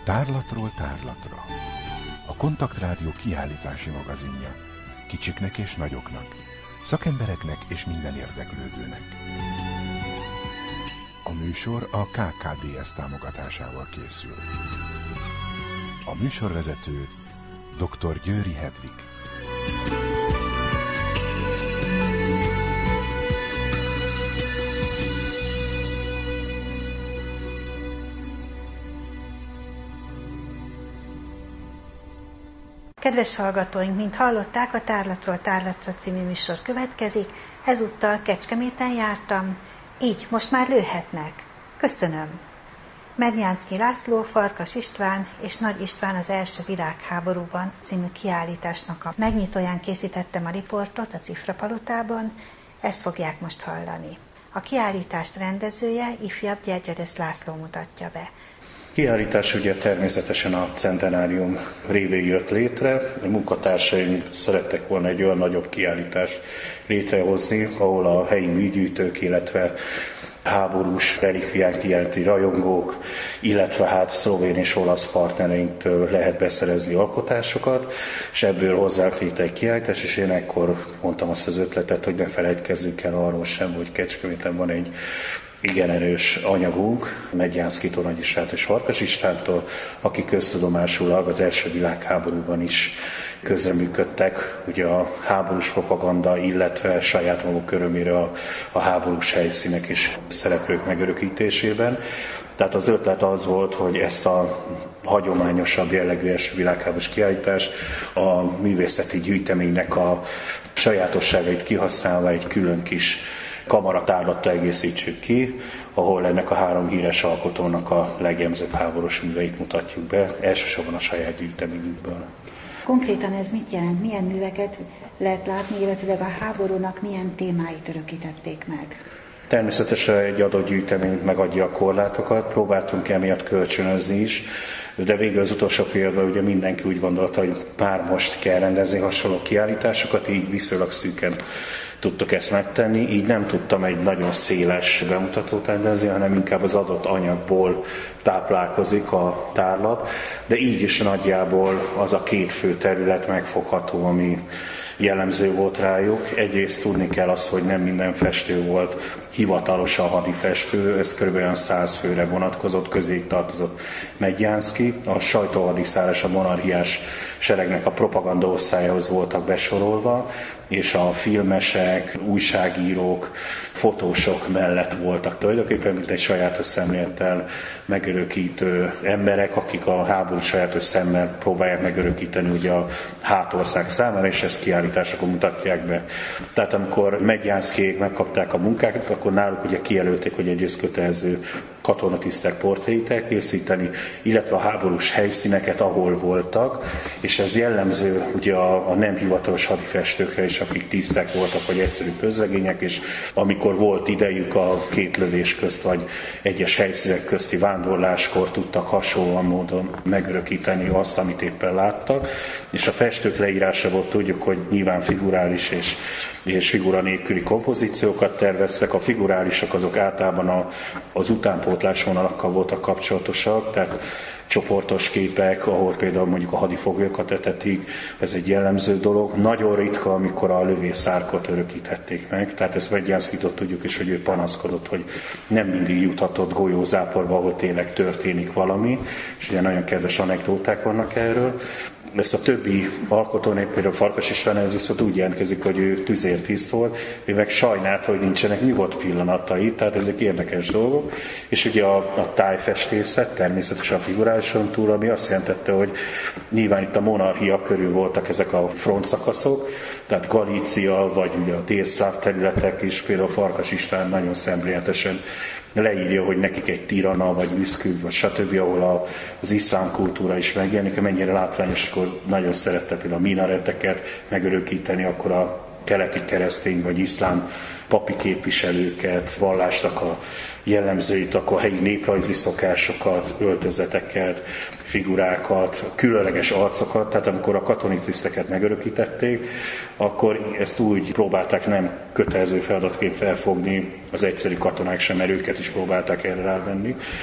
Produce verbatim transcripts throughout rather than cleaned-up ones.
Tárlatról tárlatra. A Kontaktrádió kiállítási magazinja. Kicsiknek és nagyoknak, szakembereknek és minden érdeklődőnek. A műsor a ká ká dé es támogatásával készül. A műsorvezető dr. Győri Hedvig. Kedves hallgatóink, mint hallották, a Tárlatról tárlatra című műsor következik. Ezúttal Kecskeméten jártam, így most már lőhetnek. Köszönöm. Mednyánszky László, Farkas István és Nagy István az első világháborúban című kiállításnak a megnyitóján készítettem a riportot a Cifrapalotában, ezt fogják most hallani. A kiállítást rendezője, ifjabb Gyergyedesz László mutatja be. Kiállítás ugye természetesen a centenárium révén jött létre. A munkatársaim szerettek volna egy olyan nagyobb kiállítást létrehozni, ahol a helyi műgyűjtők, illetve háborús relikviák jelenti rajongók, illetve hát szlovén és olasz partnereinktől lehet beszerezni alkotásokat, és ebből hozzánk létre egy kiállítás, és én ekkor mondtam azt az ötletet, hogy ne feledkezzünk el arról sem, hogy Kecskeméten van egy igen erős anyagunk, Mednyánszkytól, Nagy Istvántól és Farkas Istvántól, akik köztudomásulag az első világháborúban is közreműködtek, ugye a háborús propaganda, illetve saját maguk örömére a, a háborús helyszínek és szereplők megörökítésében. Tehát az ötlet az volt, hogy ezt a hagyományosabb jellegű első világháborús kiállítást a művészeti gyűjteménynek a sajátosságait kihasználva egy külön kis kamaratárlattal egészítsük ki, ahol ennek a három híres alkotónak a legjellemzőbb háborús műveit mutatjuk be, elsősorban a saját gyűjteményükből. Konkrétan ez mit jelent? Milyen műveket lehet látni, illetve a háborúnak milyen témáit örökítették meg? Természetesen egy adott gyűjtemény megadja a korlátokat, próbáltunk emiatt kölcsönözni is, de végül az utolsó pillanatban ugye mindenki úgy gondolta, hogy már most kell rendezni hasonló kiállításokat, így viszonylag szűken tudtuk ezt megtenni, így nem tudtam egy nagyon széles bemutatót rendezni, hanem inkább az adott anyagból táplálkozik a tárlat, de így is nagyjából az a két fő terület megfogható, ami jellemző volt rájuk. Egyrészt tudni kell azt, hogy nem minden festő volt hivatalosan hadifestő, ez kb. száz főre vonatkozott, közéig tartozott Mednyánszky. A sajtóhadiszállás, a monarchiás seregnek a propaganda osztályához voltak besorolva, és a filmesek, újságírók, fotósok mellett voltak tulajdonképpen, mint egy sajátos szemlélettel megörökítő emberek, akik a háború sajátos szemmel próbálják megörökíteni ugye a hátország számára, és ezt kiállításokon mutatják be. Tehát amikor Mednyánszkyék megkapták a munkákat, akkor náluk ugye kijelölték, hogy egyrészt kötelező katonatisztek portréit elkészíteni, illetve a háborús helyszíneket, ahol voltak, és ez jellemző ugye a, a nem hivatalos hadifestőkre is, akik tisztek voltak, vagy egyszerű közlegények, és amikor volt idejük a két lövés közt, vagy egyes helyszínek közti vándorláskor tudtak hasonlóan módon megörökíteni azt, amit éppen láttak, és a festők leírásából tudjuk, hogy nyilván figurális és, és figura nélküli kompozíciókat terveztek. A figurálisak azok általában a, az utánpótlás vonalakkal voltak kapcsolatosak, tehát csoportos képek, ahol például mondjuk a hadifoglyokat etetik, ez egy jellemző dolog. Nagyon ritka, amikor a lövészárkot örökíthették meg, tehát ezt Mednyánszkytól tudjuk is, hogy ő panaszkodott, hogy nem mindig juthatott golyózáporba, ahol tényleg történik valami, és ugye nagyon kedves anekdóták vannak erről. Ezt a többi alkotónél, például Farkas István, ez viszont úgy jelentkezik, hogy ő tüzértiszt volt, ő meg sajnálta, hogy nincsenek nyugodt pillanatai, tehát ezek érdekes dolgok. És ugye a, a tájfestészet, természetesen a figurálison túl, ami azt jelentette, hogy nyilván itt a monarchia körül voltak ezek a frontszakaszok, tehát Galícia, vagy ugye a délszláv területek is, például Farkas István nagyon szemléletesen leírja, hogy nekik egy Tirana, vagy Üszküp, vagy stb., ahol a, az iszlám kultúra is megjelenik, mennyire látványos, akkor nagyon szerette például a minareteket megörökíteni, akkor a keleti keresztény vagy iszlám papi képviselőket, vallásnak a jellemzőit, akkor a helyi néprajzi szokásokat, öltözeteket, figurákat, különleges arcokat, tehát amikor a katonai tiszteket megörökítették, akkor ezt úgy próbálták nem kötelező feladatként felfogni, az egyszerű katonák sem, mert őket is próbálták erre rávenni.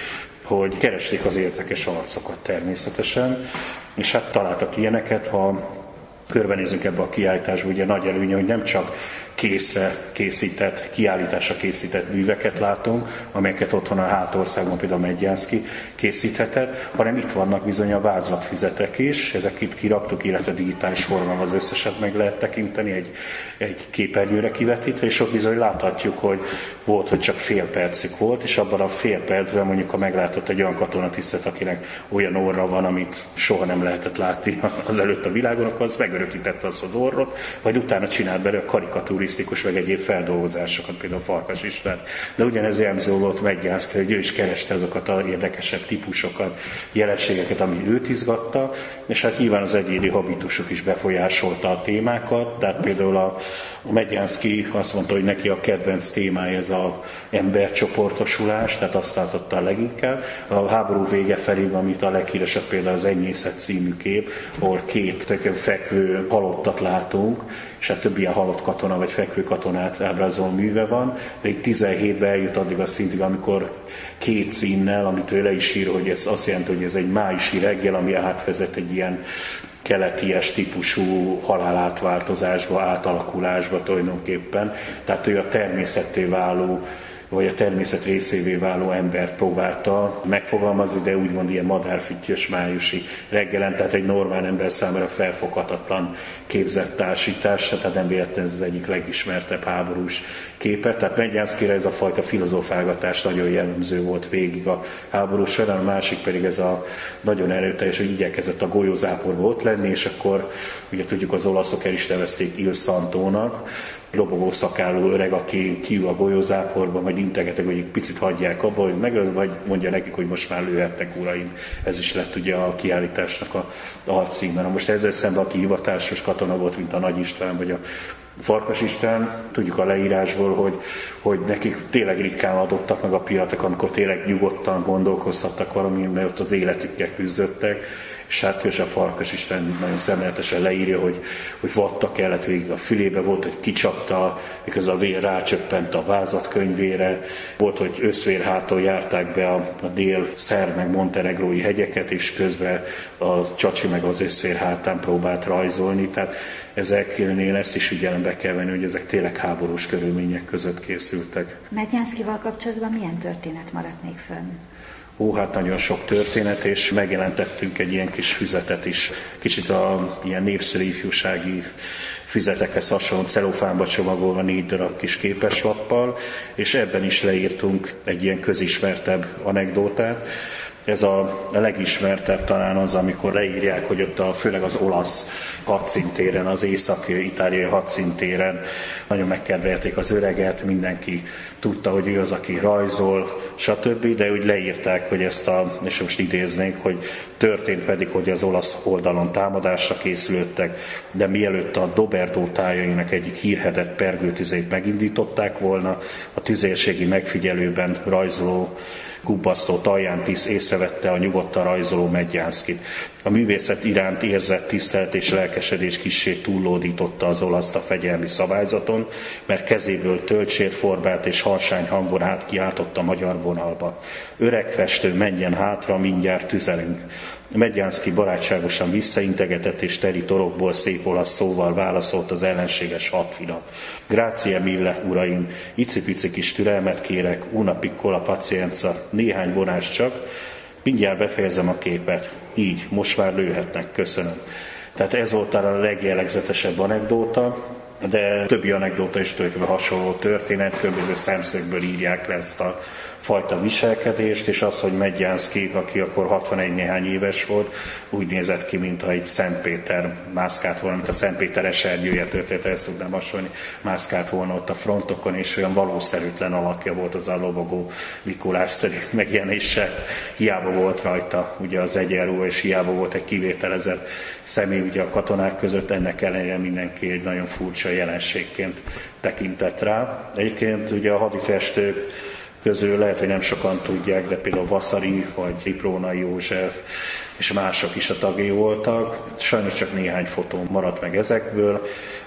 hogy keresték az érdekes arcokat természetesen, és hát találtak ilyeneket, ha körbenézünk ebbe a kiállításba, ugye nagy előnye, hogy nem csak készre készített, kiállításra készített műveket látunk, amelyeket otthon a hátországban például Medjánszky készíthetett, hanem itt vannak bizony a vázlatfüzetek is, ezek itt kiraktuk, illetve digitális formában az összeset meg lehet tekinteni egy, egy képernyőre kivetítve, és ott bizony láthatjuk, hogy volt, hogy csak fél percük volt, és abban a fél percben mondjuk, ha meglátott egy olyan katonatisztet, akinek olyan orra van, amit soha nem lehetett látni az előtt a világon, akkor az megörökítette azt az orrot, vagy utána csinált belőle karikaturisztikus, meg egyéb feldolgozásokat, például Farkas István. De ugyanez jellemző volt Medjánszky, hogy ő is kereste azokat az érdekesebb típusokat, jelenségeket, ami őt izgatta, és hát nyilván az egyéni habitusok is befolyásolta a témákat, tehát például a Medjánszky azt mondta, hogy neki a kedvenc témája ez az embercsoportosulás, tehát azt tartotta a leginkább. A háború vége felé, amit a leghíresebb például az Enyészet című kép, ahol két fekvő halottat látunk, és hát több ilyen halott katona vagy fekvő katonát ábrázoló műve van, de így tizenhétben eljut addig a szintig, amikor két színnel, amit ő le is ír, hogy ez azt jelenti, hogy ez egy májusi reggel, ami átvezet egy ilyen keleties típusú halálátváltozásba, átalakulásba tulajdonképpen. Tehát ő a természetté váló, vagy a természet részévé váló embert próbálta megfogalmazni, de úgymond ilyen madárfüttyös májusi reggelen, tehát egy normál ember számára felfoghatatlan képzett társítás, tehát nem véletlenül ez az egyik legismertebb háborús képe. Tehát Medjánszkyra ez a fajta filozófálgatás nagyon jellemző volt végig a háború során, a másik pedig ez a nagyon erőteljes, hogy igyekezett a golyózáporba ott lenni, és akkor ugye tudjuk, az olaszok el is nevezték Il Santónak, lobogó szakálló öreg, aki kiül a golyózáporba, majd integetek, hogy egy picit hagyják abba, hogy meg, vagy mondja nekik, hogy most már lőhetnek, uraim. Ez is lett ugye a kiállításnak a alcíme. Most ezzel szemben, aki hivatásos katona volt, mint a Nagy István, vagy a Farkas István, tudjuk a leírásból, hogy, hogy nekik tényleg ritkán adottak meg a pillanatok, amikor tényleg nyugodtan gondolkozhattak valamin, mert ott az életükkel küzdöttek, és hát és a Farkas István nagyon szemléletesen leírja, hogy, hogy vatta kellett végig a fülébe, volt, hogy kicsapta, miközben a vér rácsöppent a vázatkönyvére, volt, hogy összvérháton járták be a, a dél-szerb meg montenegrói hegyeket, és közben a Csacsi meg az összvérhátán próbált rajzolni, tehát ezeknél ezt is figyelembe kell venni, hogy ezek tényleg háborús körülmények között készültek. Medjánszkyval kapcsolatban milyen történet maradt még fönn? Ó, hát nagyon sok történet, és megjelentettünk egy ilyen kis füzetet is, kicsit a ilyen népszerű ifjúsági füzetekhez hasonló celofánba csomagolva négy darab kis képeslappal, és ebben is leírtunk egy ilyen közismertebb anekdótát. Ez a legismertebb talán az, amikor leírják, hogy ott a, főleg az olasz hadszintéren, az észak-itáliai hadszintéren nagyon megkedvelték az öreget, mindenki tudta, hogy ő az, aki rajzol, stb., de úgy leírták, hogy ezt a, és most idéznénk, hogy történt pedig, hogy az olasz oldalon támadásra készülöttek, de mielőtt a Doberdó tájainak egyik hírhedett pergőtüzét megindították volna, a tüzérségi megfigyelőben rajzoló gubbasztó Taján Tisz észrevette a nyugodtan rajzoló Medjánszkyt. A művészet iránt érzett tisztelet és lelkesedés kissé túllódította az olaszt a fegyelmi szabályzaton, mert kezéből töltsért formát és harsány hangon át kiáltott a magyar vonalba. Öreg festő, menjen hátra, mindjárt tüzelünk. Medjánszky barátságosan visszaintegetett, és teri torokból szép olasz szóval válaszolt az ellenséges hadfinak. Grazie mille, uraim, icipici kis türelmet kérek, una piccola pazienza, néhány vonás csak, mindjárt befejezem a képet. Így, most már lőhetnek, köszönöm. Tehát ez volt a legjellegzetesebb anekdóta, de többi anekdóta is tulajdonképpen hasonló történet, különböző szemszögből írják le ezt a fajta viselkedést, és az, hogy Medjánszky, aki akkor hatvanegy néhány éves volt, úgy nézett ki, mintha egy Szentpéter mászkált volna, mint a Szentpéter esernyője történet, ezt tudnám hasonlni, mászkált volna ott a frontokon, és olyan valószerűtlen alakja volt az a lobogó Mikulás-szerű megjelenése. Hiába volt rajta ugye az egyenruha, és hiába volt egy kivételezett személy ugye a katonák között, ennek ellenére mindenki egy nagyon furcsa jelenségként tekintett rá. Egyébként ugye a hadifestők közül lehet, hogy nem sokan tudják, de például Vasari vagy Riprónai József és mások is a tagjai voltak. Sajnos csak néhány fotó maradt meg ezekből.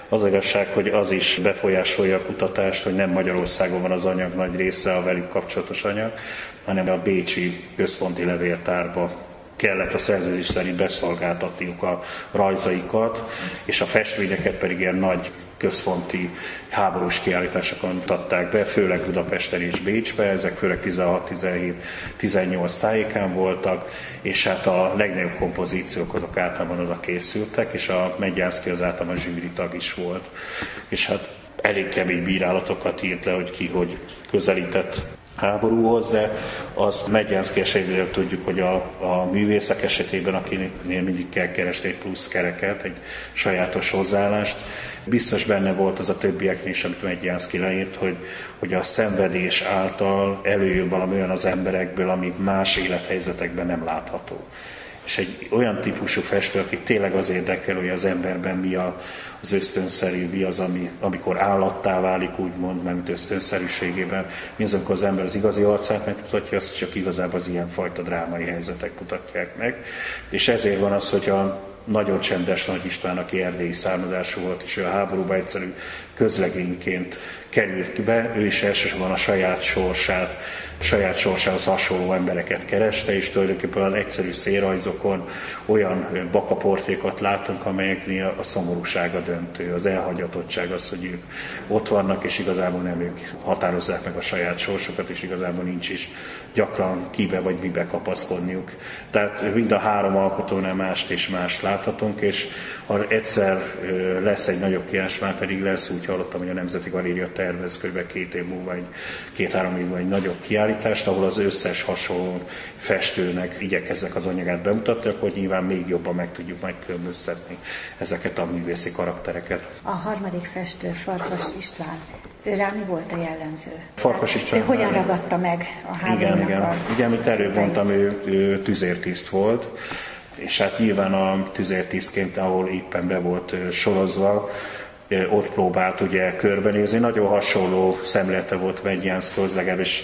Az igazság, hogy az is befolyásolja a kutatást, hogy nem Magyarországon van az anyag nagy része, a velük kapcsolatos anyag, hanem a bécsi központi levéltárba kellett a szerződés szerint beszolgáltatniuk a rajzaikat, és a festményeket pedig ilyen nagy központi háborús kiállításokon mutatták be, főleg Budapesten és Bécsben, ezek főleg tizenhat, tizenhét, tizennyolc tájékán voltak, és hát a legnagyobb kompozíciók azok általában oda készültek, és a Mednyánszky az általában zsűri tag is volt. És hát elég kemény bírálatokat írt le, hogy ki hogy közelített háborúhoz, de azt Mednyánszky esetében tudjuk, hogy a, a művészek esetében, akinél mindig kell keresni egy plusz kereket, egy sajátos hozzáállást, biztos benne volt az a többieknél is, amit Mednyánszky leírt, hogy, hogy a szenvedés által előjön valami olyan az emberekből, ami más élethelyzetekben nem látható. És egy olyan típusú festő, aki tényleg az érdekel, hogy az emberben mi a, az ösztönszerű, mi az, ami, amikor állattá válik, úgymond, mert ösztönszerűségében, mi az, amikor az ember az igazi arcát megmutatja, azt csak igazából az ilyenfajta drámai helyzetek mutatják meg. És ezért van az, hogy a nagyon csendes Nagy István, aki erdélyi származású volt, és ő a háborúban egyszerű közlegényként került be, ő is elsősorban a saját sorsát, saját sorsához hasonló embereket kereste, és tulajdonképpen az egyszerű szélrajzokon olyan bakaportrékat látunk, amelyeknél a szomorúsága döntő, az elhagyatottság az, hogy ők ott vannak, és igazából nem ők határozzák meg a saját sorsokat, és igazából nincs is gyakran kibe vagy mibe kapaszkodniuk. Tehát mind a három alkotónál mást és mást láthatunk, és ha egyszer lesz egy nagyobb kiállítás, már pedig lesz, úgy hallottam, hogy a Nemzeti Galéria tervez kb. két év múlva, egy két-három év múlva egy nagyobb kiállítást, ahol az összes hasonló festőnek igyekezzek az anyagát bemutatni, akkor nyilván még jobban meg tudjuk majd különböztetni ezeket a művészi karaktereket. A harmadik festő, Farkas István, ő rá mi volt a jellemző? Farkas István. Ő hogyan ragadta meg a háborúnak? Igen, igen. Ugye, amit előbb mondtam, ő, ő tüzértiszt volt, és hát nyilván a tüzértisztként, ahol éppen be volt sorozva, ott próbált ugye körbenézni. Nagyon hasonló szemlélete volt Mednyánszkyhoz, legalábbis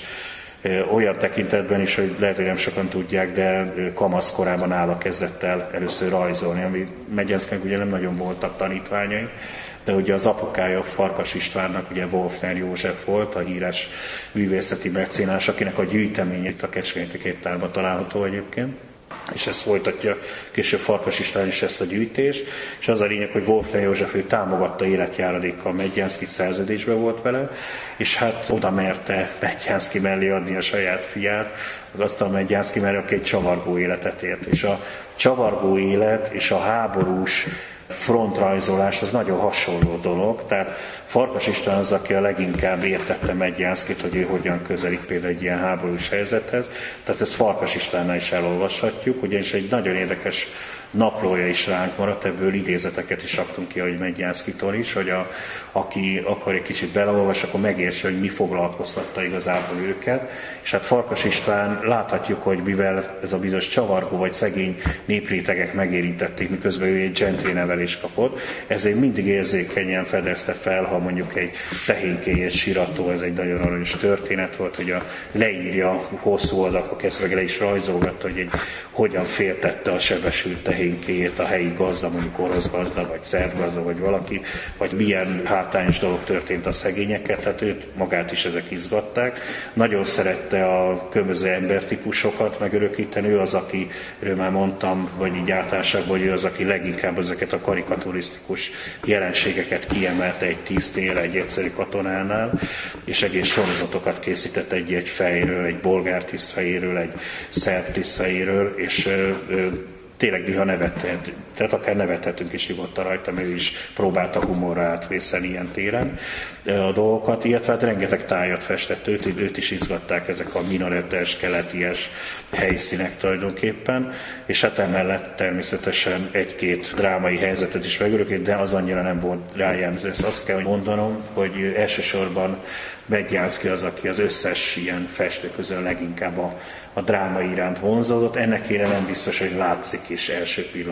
olyan tekintetben is, hogy lehet, hogy nem sokan tudják, de kamasz korában álla kezdett el először rajzolni, ami Mednyánszkynek ugye nem nagyon voltak tanítványai, de ugye az apukája Farkas Istvánnak ugye Wolfner József volt, a híres művészeti mecénás, akinek a gyűjteménye itt a Kecskeméti Képtárban található egyébként. És ezt folytatja később Farkas István is ezt a gyűjtést, és az a lényeg, hogy Wolfner József ő támogatta életjáradékkal Mednyánszkyt, szerződésbe volt vele, és hát oda merte Mednyánszky mellé adni a saját fiát, azt a Mednyánszky mellé, aki egy csavargó életet élt. És a csavargó élet és a háborús frontrajzolás az nagyon hasonló dolog, tehát Farkas István az, aki a leginkább értette Mednyánszkyt, hogy ő hogyan közelik például egy ilyen háborús helyzethez, tehát ezt Farkas Istvánnál is elolvashatjuk, ugyanis egy nagyon érdekes naplója is ránk maradt, ebből idézeteket is raktunk ki, hogy Mednyánszkytól is, hogy a, aki akar egy kicsit beleolvas, akkor megértse, hogy mi foglalkoztatta igazából őket. És hát Farkas István láthatjuk, hogy mivel ez a bizonyos csavargó vagy szegény néprétegek megérintették, miközben ő egy gentry nevelést kapott, ezért mindig érzékenyen fedezte fel, ha mondjuk egy tehénkéj, egy sirató, ez egy nagyon aranyos történet volt, hogy a leírja hosszú oldalakon kezdve le is rajzolgatta, hogy egy, hogyan féltette a sebesült tehénkéjét a helyi gazda, mondjuk orosz gazda, vagy szerb gazda, vagy valaki, vagy milyen hátrányos dolog történt a szegényekkel, tehát őt magát is ezek izgatták. Nagyon szerette a különböző embertípusokat megörökíteni, ő az, aki, ő már mondtam, vagy így általánosságban, hogy ő az, aki leginkább ezeket a karikaturisztikus jelenségeket kiemelte egy tisztnél, egy egyszerű katonánál, és egész sorozatokat készített egy-egy fejről, egy bolgár tiszt fejéről, egy szerb tiszt fejéről, és ö, ö, tényleg néha nevetett, tehát akár nevethetünk is nyugodtan rajta, mert ő is próbálta humorra átvészelni ilyen téren a dolgokat, illetve hát rengeteg tájat festett, őt, őt is izgatták ezek a minaretes, keleties helyszínek tulajdonképpen, és hát emellett természetesen egy-két drámai helyzetet is megörökít, de az annyira nem volt rájelmző. Ezt azt kell mondanom, hogy elsősorban Mednyánszky az, aki az összes ilyen festő közül leginkább a, a dráma iránt vonzódott. Ennek ére nem biztos, hogy látszik is első pillantásra,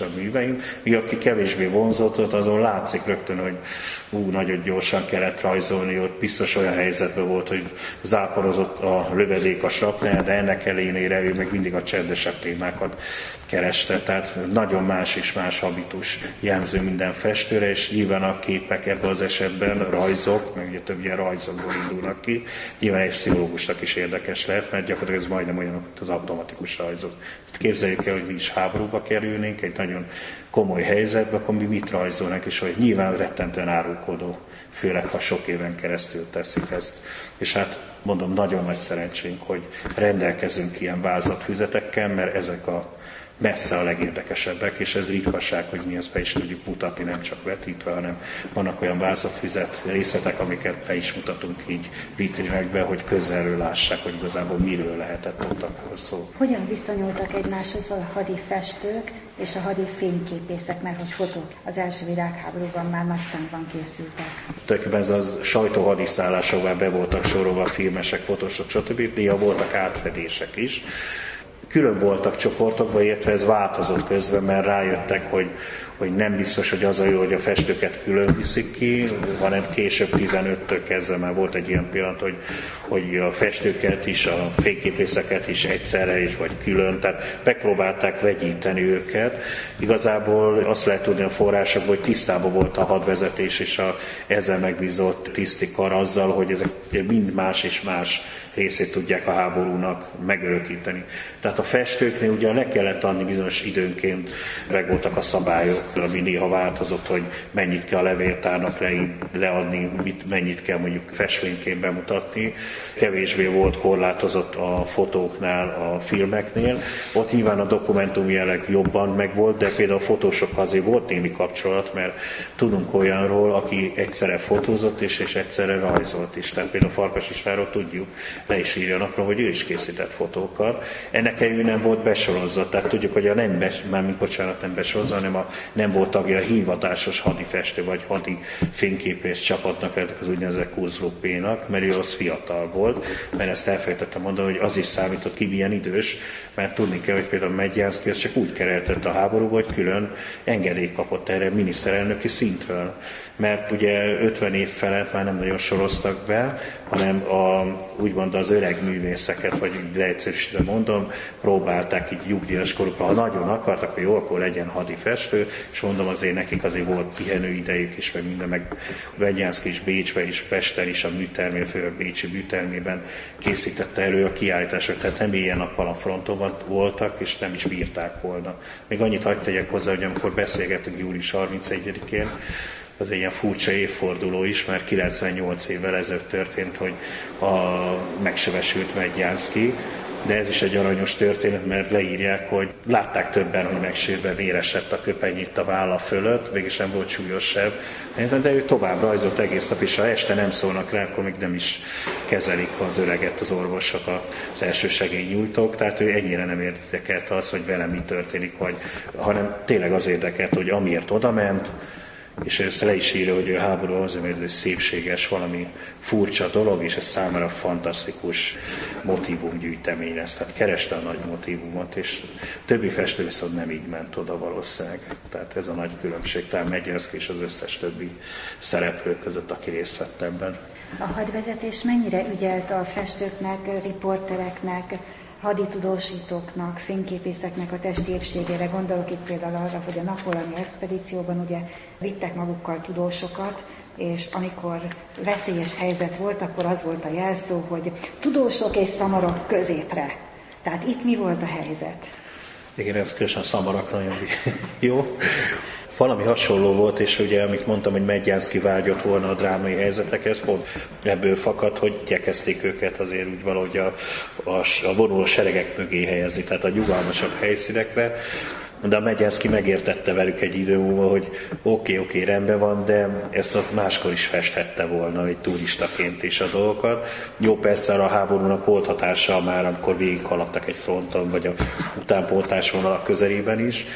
legfontosabb műveim. Mi, aki kevésbé vonzott, azon látszik rögtön, hogy ú, nagyon gyorsan kellett rajzolni, ott biztos olyan helyzetben volt, hogy záporozott a lövedék a srapnel, de ennek ellenére ő meg mindig a csendesebb témákat kereste. Tehát nagyon más és más habitus jellemző minden festőre, és nyilván a képek ebben az esetben rajzok, meg ugye több ilyen rajzokból indulnak ki. Nyilván egy pszichológusnak is érdekes lehet, mert gyakorlatilag ez majdnem olyan, mint az automatikus rajzok. Tehát képzeljük el, hogy mi is háborúba kerülnénk, egy nagyon komoly helyzetbe, akkor mi mit rajzolnak, és hogy nyilván rettentően árulkodó, főleg ha sok éven keresztül teszik ezt. És hát mondom, nagyon nagy szerencsénk, hogy rendelkezünk ilyen vázlatfüzetekkel, mert ezek a messze a legérdekesebbek, és ez ritkaság, hogy mi ezt be is tudjuk mutatni, nem csak vetítve, hanem vannak olyan vázlatfüzet részletek, amiket be is mutatunk így vitrinekbe, hogy közelről lássák, hogy igazából miről lehetett ott akkor szó. Hogyan viszonyultak egymáshoz a hadi festők és a hadi fényképészek, mert hogy fotók az első világháborúban már nagy számban készültek? Tulajdonképpen ez a sajtó hadiszállásokban be voltak sorolva filmesek, fotósok, stb. Néha voltak átfedések is. Külön voltak csoportokban, illetve ez változott közben, mert rájöttek, hogy, hogy nem biztos, hogy az a jó, hogy a festőket külön viszik ki, hanem később tizenöttől kezdve már volt egy ilyen pillanat, hogy, hogy a festőket is, a fényképészeket is egyszerre is, vagy külön, tehát megpróbálták vegyíteni őket. Igazából azt lehet tudni a forrásokból, hogy tisztában volt a hadvezetés és a ezzel megbízott tisztikar azzal, hogy ezek mind más és más részét tudják a háborúnak megörökíteni. Tehát a festőknél ugye le kellett adni bizonyos időnként, meg voltak a szabályok, ami néha változott, hogy mennyit kell a levéltárnak le, leadni, mit, mennyit kell mondjuk festményként bemutatni. Kevésbé volt korlátozott a fotóknál, a filmeknél. Ott nyilván a dokumentum jelleg jobban megvolt, de például a fotósokkal azért volt némi kapcsolat, mert tudunk olyanról, aki egyszerre fotózott és, és egyszerre rajzolt is. Tehát például Farkas Istvánról tudjuk, le is írja napra, hogy ő is készített fotókat. Ennek ő nem volt besorozva, tehát tudjuk, hogy a nem, be, már mint bocsánat, nem besorozva, hanem a nem volt tagja a hivatásos hadifestő vagy hadi fényképész csapatnak, az úgynevezett Kurzluppénak, mert ő az fiatal volt, mert ezt elfelejtettem mondani, hogy az is számított ki, milyen idős, mert tudni kell, hogy például Medjánszky csak úgy kereltett a háborúba, hogy külön engedélyt kapott erre miniszterelnöki szintről. Mert ugye ötven év felett már nem nagyon soroztak be, hanem a, úgymond az öreg művészeket, vagy úgy leegyszerűsítve mondom, próbálták így nyugdíjas korukra, ha nagyon akartak, hogy jó, akkor legyen hadifestő, és mondom, azért nekik azért volt pihenő idejük is, meg minden, meg Medjánszky is Bécsben is, Pesten is, a műtermé, főleg Bécsi műtermében készítette elő a kiállításokat, tehát nem ilyen nappal a fronton voltak, és nem is bírták volna. Még annyit hadd tegyek hozzá, hogy amikor beszélgetünk július harmincegyedikén, az egy ilyen furcsa évforduló is, mert kilencvennyolc évvel ezelőtt történt, hogy a megsebesült Medjánszky, de ez is egy aranyos történet, mert leírják, hogy látták többen, hogy megsérve véresett a köpeny itt a válla fölött, mégis nem volt súlyosabb, de ő tovább rajzolt egész nap, és ha este nem szólnak rá, akkor még nem is kezelik az öreget az orvosok, az elsősegélynyújtók, tehát ő ennyire nem érdekelte az, hogy vele mi történik, vagy, hanem tényleg az érdekelt, hogy amiért odament, és ezt le is írja, hogy a háború azért, mert ez egy szépséges, valami furcsa dolog, és ez számára fantasztikus motívumgyűjtemény lesz. Tehát kereste a nagy motívumot, és többi festő viszont nem így ment oda valószínűleg. Tehát ez a nagy különbség, talán Medjánszky és az összes többi szereplő között, aki részt vett ebben. A hadvezetés mennyire ügyelt a festőknek, riportereknek, haditudósítóknak, fényképészeknek a testi épségére? Gondolok itt például arra, hogy a napolani expedícióban ugye vittek magukkal tudósokat, és amikor veszélyes helyzet volt, akkor az volt a jelszó, hogy tudósok és szamarok középre. Tehát itt mi volt a helyzet? Igen, ez különösen a szamarak nagyon jó. Valami hasonló volt, és ugye, amit mondtam, hogy Medjánszky vágyott volna a drámai helyzetekhez, pont ebből fakad, hogy igyekezték őket azért úgy valahogy a, a, a vonuló seregek mögé helyezni, tehát a nyugalmasabb helyszínekre. De a Medjánszky megértette velük egy idő múlva, hogy oké, oké, rendben van, de ezt az máskor is festhette volna, egy turistaként is a dolgokat. Jó, persze a háborúnak volt hatása már, amikor végighaladtak egy fronton, vagy a utánpótlás vonalak közelében is,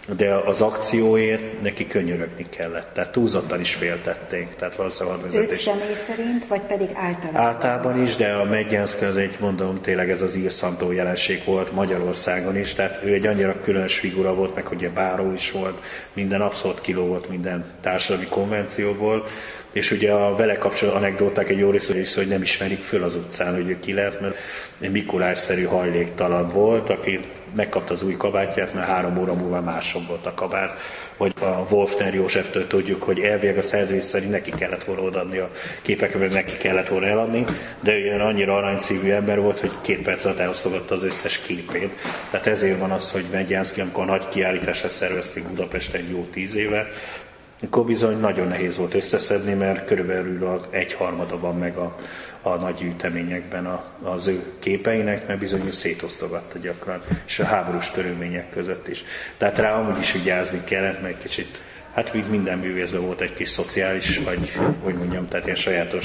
de az akcióért neki könyörögni kellett, tehát túlzottan is féltették. Tehát valószínűleg őt személy szerint, vagy pedig általában? Általában is, de a Mednyánszky az egy, mondom, tényleg ez az Il Santo jelenség volt Magyarországon is, tehát ő egy annyira különös figura volt, meg ugye báró is volt, minden abszolút kilógott minden társadalmi konvencióból, és ugye a vele kapcsolatban anekdóták egy jó része is, hogy nem ismerik föl az utcán, hogy ő ki lett, mert egy Mikulás-szerű hajléktalan volt, aki megkapta az új kabátját, mert három óra múlva másabb volt a kabát. Vagy a Wolfner Józseftől tudjuk, hogy elvileg a szerződés szerint neki kellett volna odaadni a képeket, neki kellett volna eladni, de ő ilyen annyira aranyszívű ember volt, hogy két perc alatt elosztogatta az összes képét. Tehát ezért van az, hogy Mednyánszky, amikor a nagy kiállításra szervezték Budapesten jó tíz éve, akkor bizony nagyon nehéz volt összeszedni, mert körülbelül a egyharmada van meg a, a nagy gyűjteményekben a, az ő képeinek, mert bizony szétosztogatta gyakran, és a háborús körülmények között is. Tehát rá amúgy is vigyázni kellett, mert kicsit, hát mint minden művészben volt egy kis szociális, vagy hogy mondjam, tehát ilyen sajátos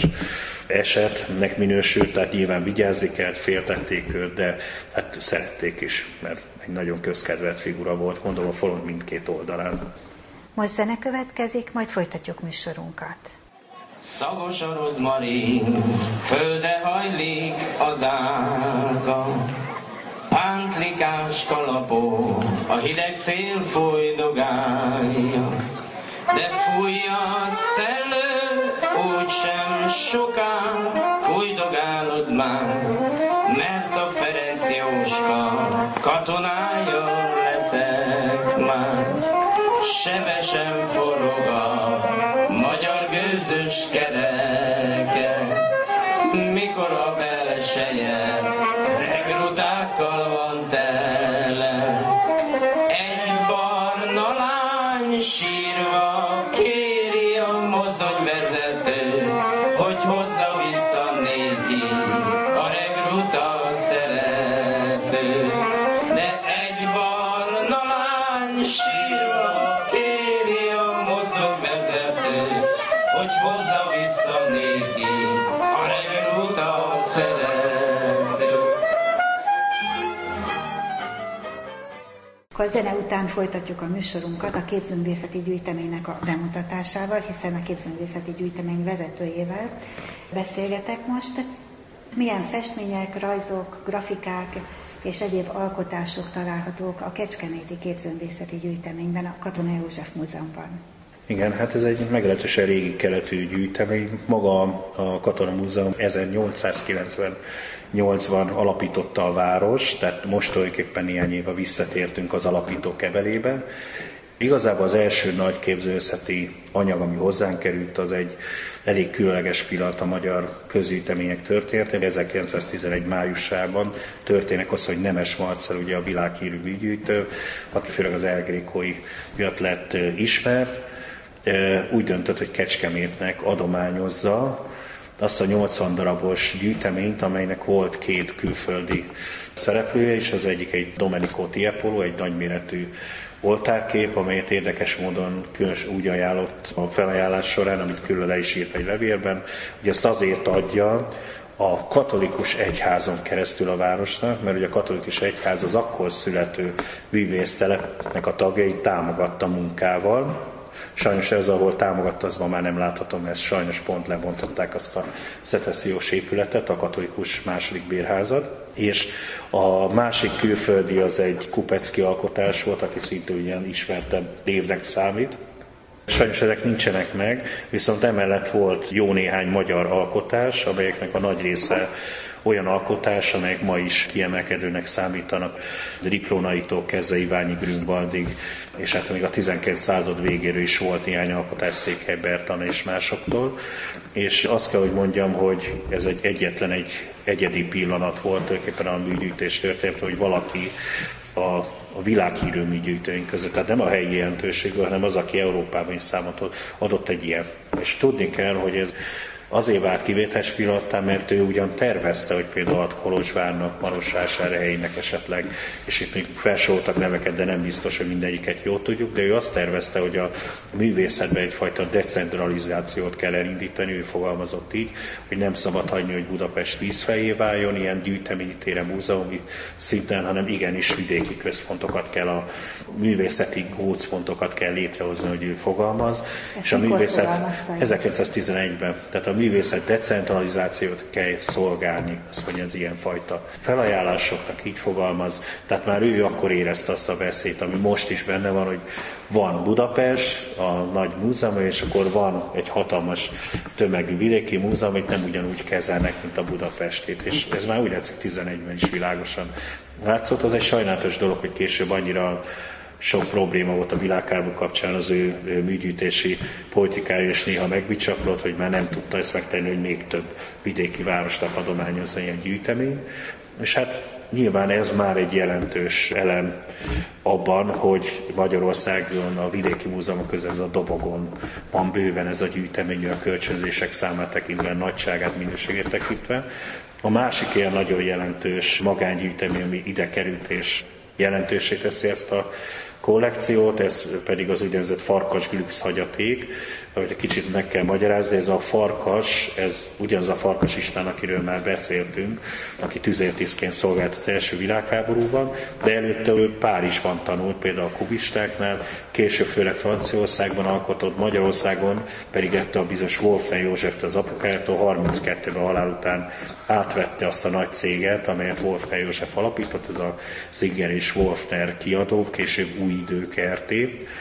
esetnek minősült, tehát nyilván vigyázni kellett, féltették őt, de hát szerették is, mert egy nagyon közkedvelt figura volt, mondom a front mindkét oldalán. Most zene következik, majd folytatjuk műsorunkat. Szagos a rozmarin, földre hajlik az ága, pántlikás kalapok, a hideg szél folydogálja, de fújjad szellő, úgysem sokán folydogálod már, mert a Ferenc Jóska katonája leszek már. Sebesen forog a magyar gőzös kereke, mikor a belseje regrutákkal van tele. Egy barna lány sírva kéri a mozdonyvezető, hogy hozza vissza néki a regruta szerető. De egy barna lány sírva kéri a mozdonyvezető, hogy hozza vissza néki a regruta szerető. A zene után folytatjuk a műsorunkat a képzőművészeti gyűjteménynek a bemutatásával, hiszen a képzőművészeti gyűjtemény vezetőjével beszélgetek most. Milyen festmények, rajzok, grafikák és egyéb alkotások találhatók a Kecskeméti Képzőművészeti Gyűjteményben, a Katona József Múzeumban? Igen, hát ez egy meglehetősen régi keletű gyűjtemény. Maga a Katona Múzeum ezernyolcszázkilencvennyolcban alapította a város, tehát most tulajdonképpen néhány éve visszatértünk az alapító kevelébe. Igazából az első nagy képzőművészeti anyag, ami hozzánk került, az egy elég különleges pillanat a magyar közgyűjtemények történetében. ezerkilencszáztizenegy májusában történik az, hogy Nemes Marcell, ugye a világhírű műgyűjtő, aki főleg az El Grécói miatt lett ismert, úgy döntött, hogy Kecskemétnek adományozza azt a nyolcvan darabos gyűjteményt, amelynek volt két külföldi szereplője, és az egyik egy Domenico Tiepolo, egy nagyméretű oltárkép, amelyet érdekes módon különös úgy ajánlott a felajánlás során, amit külön le is írt egy levélben, hogy ezt azért adja a katolikus egyházon keresztül a városnak, mert ugye a katolikus egyház az akkor születő művésztelepnek a tagjait támogatta munkával. Sajnos ez, ahol támogatta, az ma már nem láthatom, mert sajnos pont lebontották azt a szecessziós épületet, a katolikus második bérházat. És a másik külföldi az egy Kupecki alkotás volt, aki szintén ilyen ismertebb névnek számít. Sajnos ezek nincsenek meg, viszont emellett volt jó néhány magyar alkotás, amelyeknek a nagy része olyan alkotás, amelyek ma is kiemelkedőnek számítanak, Riprónaitól kezdve Iványi Grünwaldig, és hát még a tizenkilencedik század végéről is volt néhány alkotás Székely Bertalan és másoktól. És azt kell, hogy mondjam, hogy ez egy egyetlen egy egyedi pillanat volt tulajdonképpen a műgyűjtés történetben, hogy valaki a a világhírű műgyűjtőink között, tehát nem a helyi jelentőségű, hanem az, aki Európában is számot adott egy ilyen. És tudni kell, hogy ez azért vált kivételes pillanattá, mert ő ugyan tervezte, hogy például Kolozsvárnak, Marosvásárhelynek esetleg, és itt még felsoroltak neveket, de nem biztos, hogy mindegyiket jól tudjuk, de ő azt tervezte, hogy a művészetben egyfajta decentralizációt kell elindítani, ő fogalmazott így, hogy nem szabad hagyni, hogy Budapest vízfejé váljon, ilyen gyűjteményi téren, múzeumi szinten, hanem igenis vidéki központokat kell, a művészeti gócpontokat kell létrehozni, hogy ő fogalmaz. Ezt és a művészet ezerkilencszáztizenegyben. Tehát a művészet decentralizációt kell szolgálni, azt mondja, az ilyenfajta felajánlásoknak így fogalmaz. Tehát már ő akkor érezte azt a veszélyt, ami most is benne van, hogy van Budapest, a nagy múzeum, és akkor van egy hatalmas tömegű vidéki múzeum, amit nem ugyanúgy kezelnek, mint a Budapestét. És ez már úgy látszik tizenegyben is világosan látszott. Az egy sajnálatos dolog, hogy később annyira sok probléma volt a világháború kapcsán az ő műgyűjtési politikája, és néha megbicsaklott, hogy már nem tudta ezt megtenni, hogy még több vidéki városnak adományozza ilyen gyűjtemény. És hát nyilván ez már egy jelentős elem abban, hogy Magyarországon a vidéki múzeumok között ez a dobogon van bőven ez a gyűjtemény, a kölcsönzések számát tekintve, nagyságát, minőségét tekintve. A másik ilyen nagyon jelentős magángyűjtemény, ami ide került és jelentősé teszi ezt a kollekciót, ez pedig az úgynevezett Farkas Glücks hagyaték, amit egy kicsit meg kell magyarázni. Ez a Farkas, ez ugyanaz a Farkas István, akiről már beszéltünk, aki tüzértisztként szolgált az első világháborúban, de előtte ő Párizsban tanult, például a kubistáknál, később főleg Franciaországban alkotott, Magyarországon pedig ettől a bizonyos Wolfgang Józseftől, az apukájától harminckettőben halál után átvette azt a nagy céget, amelyet Wolfgang József alapított, ez a Singer és Wolfner kiadó, később Új Idő Kft.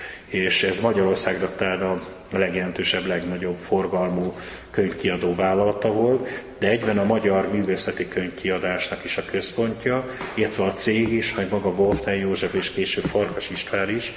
És ez Magyarországra talán a legjelentősebb, legnagyobb forgalmú könyvkiadó vállalata volt, de egyben a magyar művészeti könyvkiadásnak is a központja, illetve a cég is, meg maga Wolfgang József és később Farkas István is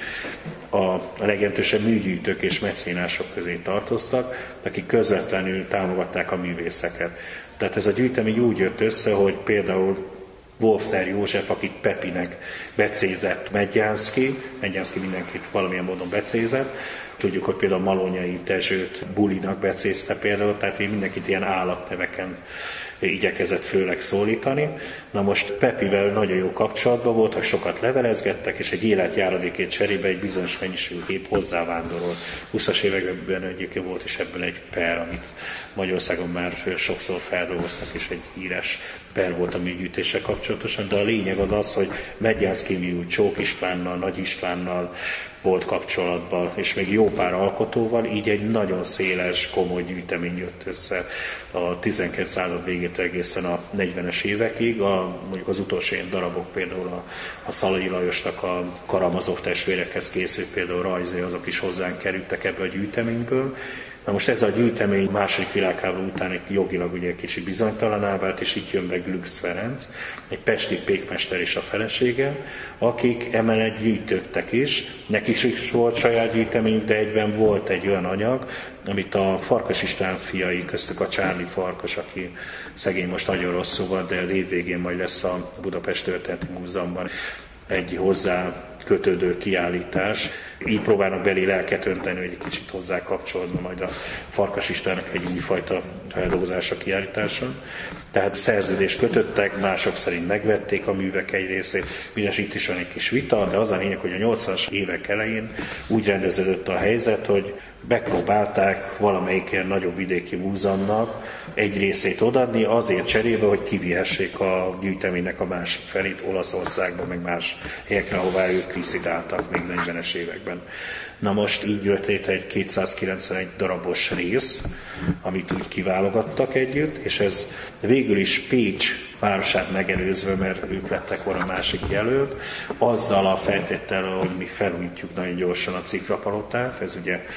a legjelentősebb műgyűjtők és mecénások közé tartoztak, akik közvetlenül támogatták a művészeket. Tehát ez a gyűjtemény úgy jött össze, hogy például Wolfgang József, akit Pepinek becézett Medjánszky, Medjánszky mindenkit valamilyen módon becézett, tudjuk, hogy például Malonyai Dezsőt Bulinak becézte például, tehát mindenkit ilyen állatneveken igyekezett főleg szólítani. Na most Pepivel nagyon jó kapcsolatban voltak, sokat levelezgettek, és egy életjáradékét cserébe egy bizonyos mennyiségű gép hozzávándorolt. húszas években egyébként volt is ebből egy per, amit Magyarországon már sokszor feldolgoztak, és egy híres per volt a műgyűjtéssel kapcsolatosan, de a lényeg az az, hogy Medjánszky Csók Istvánnal, Nagy Istvánnal volt kapcsolatban, és még jó pár alkotóval, így egy nagyon széles, komoly gyűjtemény jött össze a tizenkilencedik század végétől egészen a negyvenes évekig. A, mondjuk az utolsó ilyen darabok, például a, a Szalai Lajosnak a Karamazov testvérekhez készült például rajzai, azok is hozzánk kerültek ebbe a gyűjteményből. Na most ez a gyűjtemény második világháború után egy jogilag ugye egy kicsit bizonytalaná vált, és itt jön be Glücks Ferenc, egy pesti pékmester és a felesége, akik emellett gyűjtöttek is. Nekik is volt saját gyűjteményük, de egyben volt egy olyan anyag, amit a Farkas István fiai, köztük a Csárli Farkas, aki szegény most nagyon rosszul van, de évvégén majd lesz a Budapest Történeti Múzeumban egy hozzá kötődő kiállítás. Így próbálnak belé lelket önteni, hogy egy kicsit hozzá kapcsolódna majd a Farkas Istvánnak egy újfajta feldolgozása, kiállításon. Tehát szerződést kötöttek, mások szerint megvették a művek egy részét, bizonyos itt is van egy kis vita, de az a lényeg, hogy a nyolcvanas évek elején úgy rendeződött a helyzet, hogy megpróbálták valamelyik ilyen nagyobb vidéki múzeumnak egy részét odaadni, azért cserébe, hogy kivihessék a gyűjteménynek a másik felét Olaszországba, meg más helyekre, ahová ők viszitáltak még negyvenes években. Na most így jött létre egy kétszázkilencvenegy darabos rész, amit úgy kiválogattak együtt, és ez végül is Pécs városát megelőzve, mert ők lettek volna a másik jelölt, azzal a feltétellel, hogy mi felújítjuk nagyon gyorsan a Cikrapalotát, ez ugye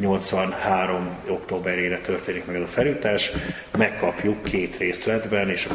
nyolcvanhárom októberére történik meg ez a felújítás, megkapjuk két részletben, és hogy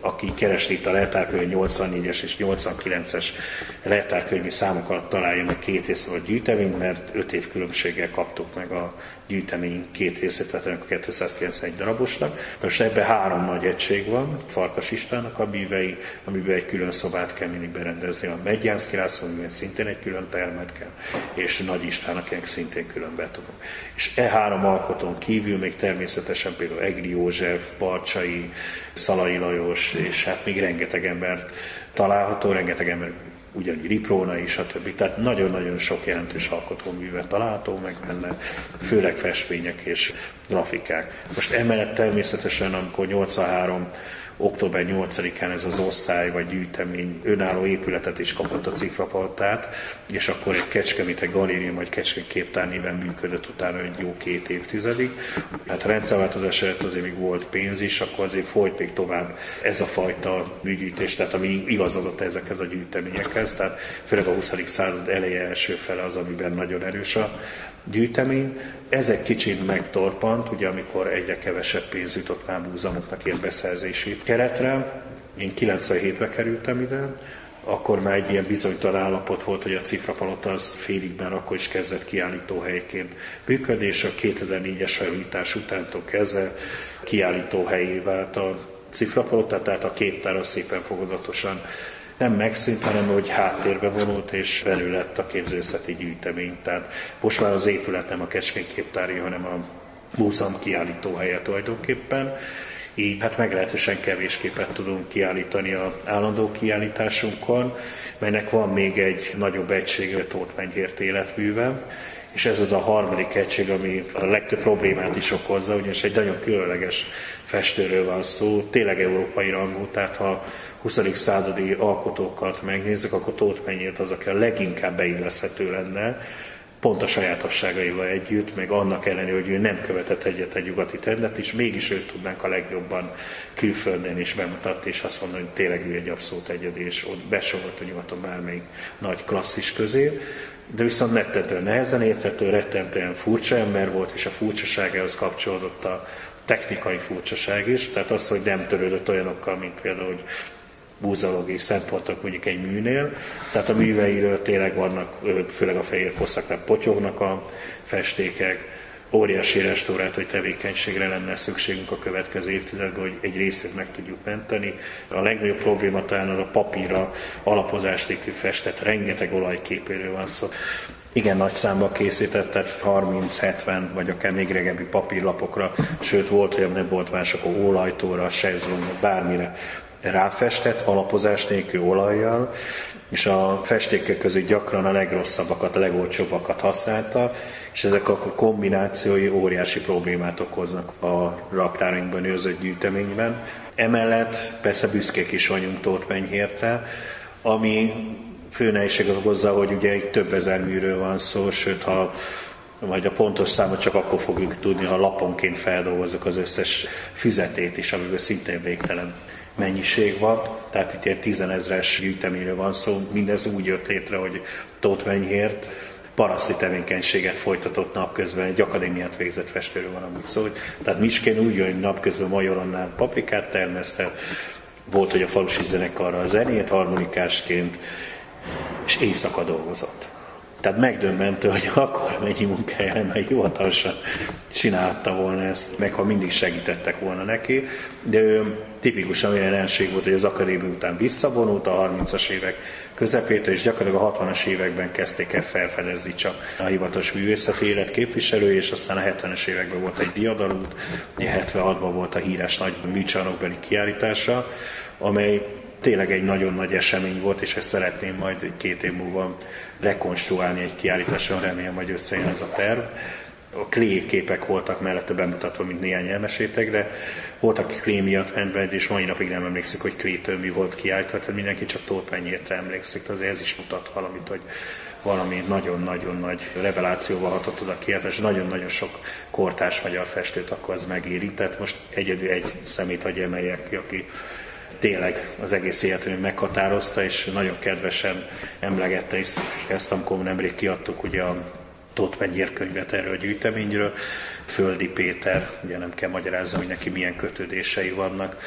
aki keresi itt a leltárkönyv nyolcvannégyes és nyolcvankilences leltárkönyvi számok alatt találja meg két része vagy gyűjteményt, mert öt év különbséggel kaptuk meg a gyűjtemény két részét, tehát a kétszázkilencvenegy darabosnak. Most ebben három nagy egység van, Farkas Istvánnak a művei, amiben egy külön szobát kell mindig berendezni, a Medjánszky László, amiben szintén egy külön termet kell, és Nagy Istvánnak szintén külön betudunk. És e három alkotón kívül még természetesen például Egri József, Barcsai, Szalai Lajos, és hát még rengeteg embert található, rengeteg ember, ugyanúgy Ripróna is, stb. Tehát nagyon-nagyon sok jelentős alkotóművet található meg benne, főleg festmények és grafikák. Most emellett természetesen, amikor nyolcvanhárom október nyolcadikán ez az osztály vagy gyűjtemény önálló épületet is kapott a Cifrapalotát, és akkor egy Kecskemét, egy galérium vagy Kecskemét képtár néven működött utána egy jó két évtizedig. Hát a rendszerváltozás előtt azért még volt pénz is, akkor azért folyt még tovább ez a fajta műgyűjtés, tehát ami igazodott ezekhez a gyűjteményekhez, tehát főleg a huszadik század eleje első fele az, amiben nagyon erős a gyűjtemény. Ez egy kicsit megtorpant, ugye amikor egyre kevesebb pénz jutott már múzeumoknak ilyen beszerzési keretre. Én kilencvenhétben kerültem ide, akkor már egy ilyen bizonytalan állapot volt, hogy a Cifrapalota az félig már akkor is kezdett kiállítóhelyként működni, és a kétezer-négyes felújítás utántól kezdve kiállítóhelyé vált a Cifrapalota, tehát a képtár az szépen fokozatosan nem megszűnt, hanem hogy háttérbe vonult, és belül lett a képzőszeti gyűjtemény. Tehát most már az épület nem a Kecskemét képtári, hanem a múzeum kiállítóhelye tulajdonképpen. Így hát meglehetősen kevés képet tudunk kiállítani az állandó kiállításunkon, melynek van még egy nagyobb egység, Tóth Menyhért életműve, és ez az a harmadik egység, ami a legtöbb problémát is okozza, ugyanis egy nagyon különleges festőről van szó, tényleg európai rangú, tehát ha huszadik századi alkotókat megnézzük, akkor Tóth Menyhért az, aki a leginkább beilleszthető lenne, pont a sajátosságaival együtt, meg annak ellenére, hogy ő nem követett egyet egy nyugati trendet, és mégis őt tudnánk a legjobban külföldön is bemutatni, és azt mondani, hogy tényleg ő egy abszolút egyedi, és ott besorolt a nyugaton bármelyik nagy klasszis közé. De viszont rettentően nehezen érthető, rettentően furcsa ember volt, és a furcsaságához kapcsolódott a technikai furcsaság is, tehát az, hogy nem törődött olyanokkal, mint például, hogy múzeológiai szempontok mondjuk egy műnél, tehát a műveiről tényleg vannak, főleg a fehér koszaknál potyognak a festékek, óriási restaurátori tevékenységre lenne szükségünk a következő évtizedben, hogy egy részét meg tudjuk menteni. A legnagyobb probléma talán az a papírra alapozástékű festett, rengeteg olajképéről van szó. Igen nagy számba készített, tehát harminc-hetven vagy akár még régebbi papírlapokra, sőt volt olyan, nem volt más, akkor olajtóra, sezlongra, bármire ráfestett, alapozás nélkül olajjal, és a festékek közül gyakran a legrosszabbakat, a legolcsóbbakat használta, és ezek a kombinációi óriási problémát okoznak a raktárainkban őrzött gyűjteményben. Emellett persze büszkék is vagyunk Tóth Menyhértre, ami fő nehézség okozza, hogy ugye egy több ezer műről van szó, sőt, ha majd a pontos számot csak akkor fogjuk tudni, ha laponként feldolgozzuk az összes füzetét is, amiből szintén végtelen mennyiség van, tehát itt egy tízenezres gyűjteményről van szó, mindez úgy jött létre, hogy Tóth Menyhért paraszti tevékenységet folytatott napközben, egy akadémiát végzett festőről van amúgy szó. Tehát Miskén úgy jön, hogy napközben Majoronnál paprikát termesztett, volt, hogy a falusi zenekarra a zenét harmonikásként, és éjszaka dolgozott. Tehát megdöbbentő, hogy akkor mennyi munkája lenne, hogy hivatalosan csinálta volna ezt, meg ha mindig segítettek volna neki, de ő tipikusan olyan jelenség volt, hogy az akadémia után visszavonult a harmincas évek közepétől, és gyakorlatilag a hatvanas években kezdték el felfedezni csak a hivatalos művészeti élet képviselői, és aztán a hetvenes években volt egy diadalút, hetvenhatban volt a híres nagy műcsarnokbeli kiállítása, amely tényleg egy nagyon nagy esemény volt, és ezt szeretném majd egy két év múlva rekonstruálni egy kiállításon, remélem, hogy összejön ez a terv. A Klee képek voltak mellette bemutatva, mint néhány elmesétek, de voltak Klee miatt ment be, és mai napig nem emlékszik, hogy Klee-től mi volt kiállítva, tehát mindenki csak Tóth Menyhértre emlékszik, azért ez is mutat valamit, hogy valami nagyon-nagyon nagy revelációval hatott az a kiállítás, nagyon-nagyon sok kortárs magyar festőt akkor az megérintett. Most egyedül egy szemét hagy emeljek ki, aki tényleg az egész életén meghatározta, és nagyon kedvesen emlegette ezt, amikor nemrég kiadtuk ugye a Tóth Menyhér könyvet erről a gyűjteményről. Földi Péter, ugye nem kell magyarázni, hogy neki milyen kötődései vannak,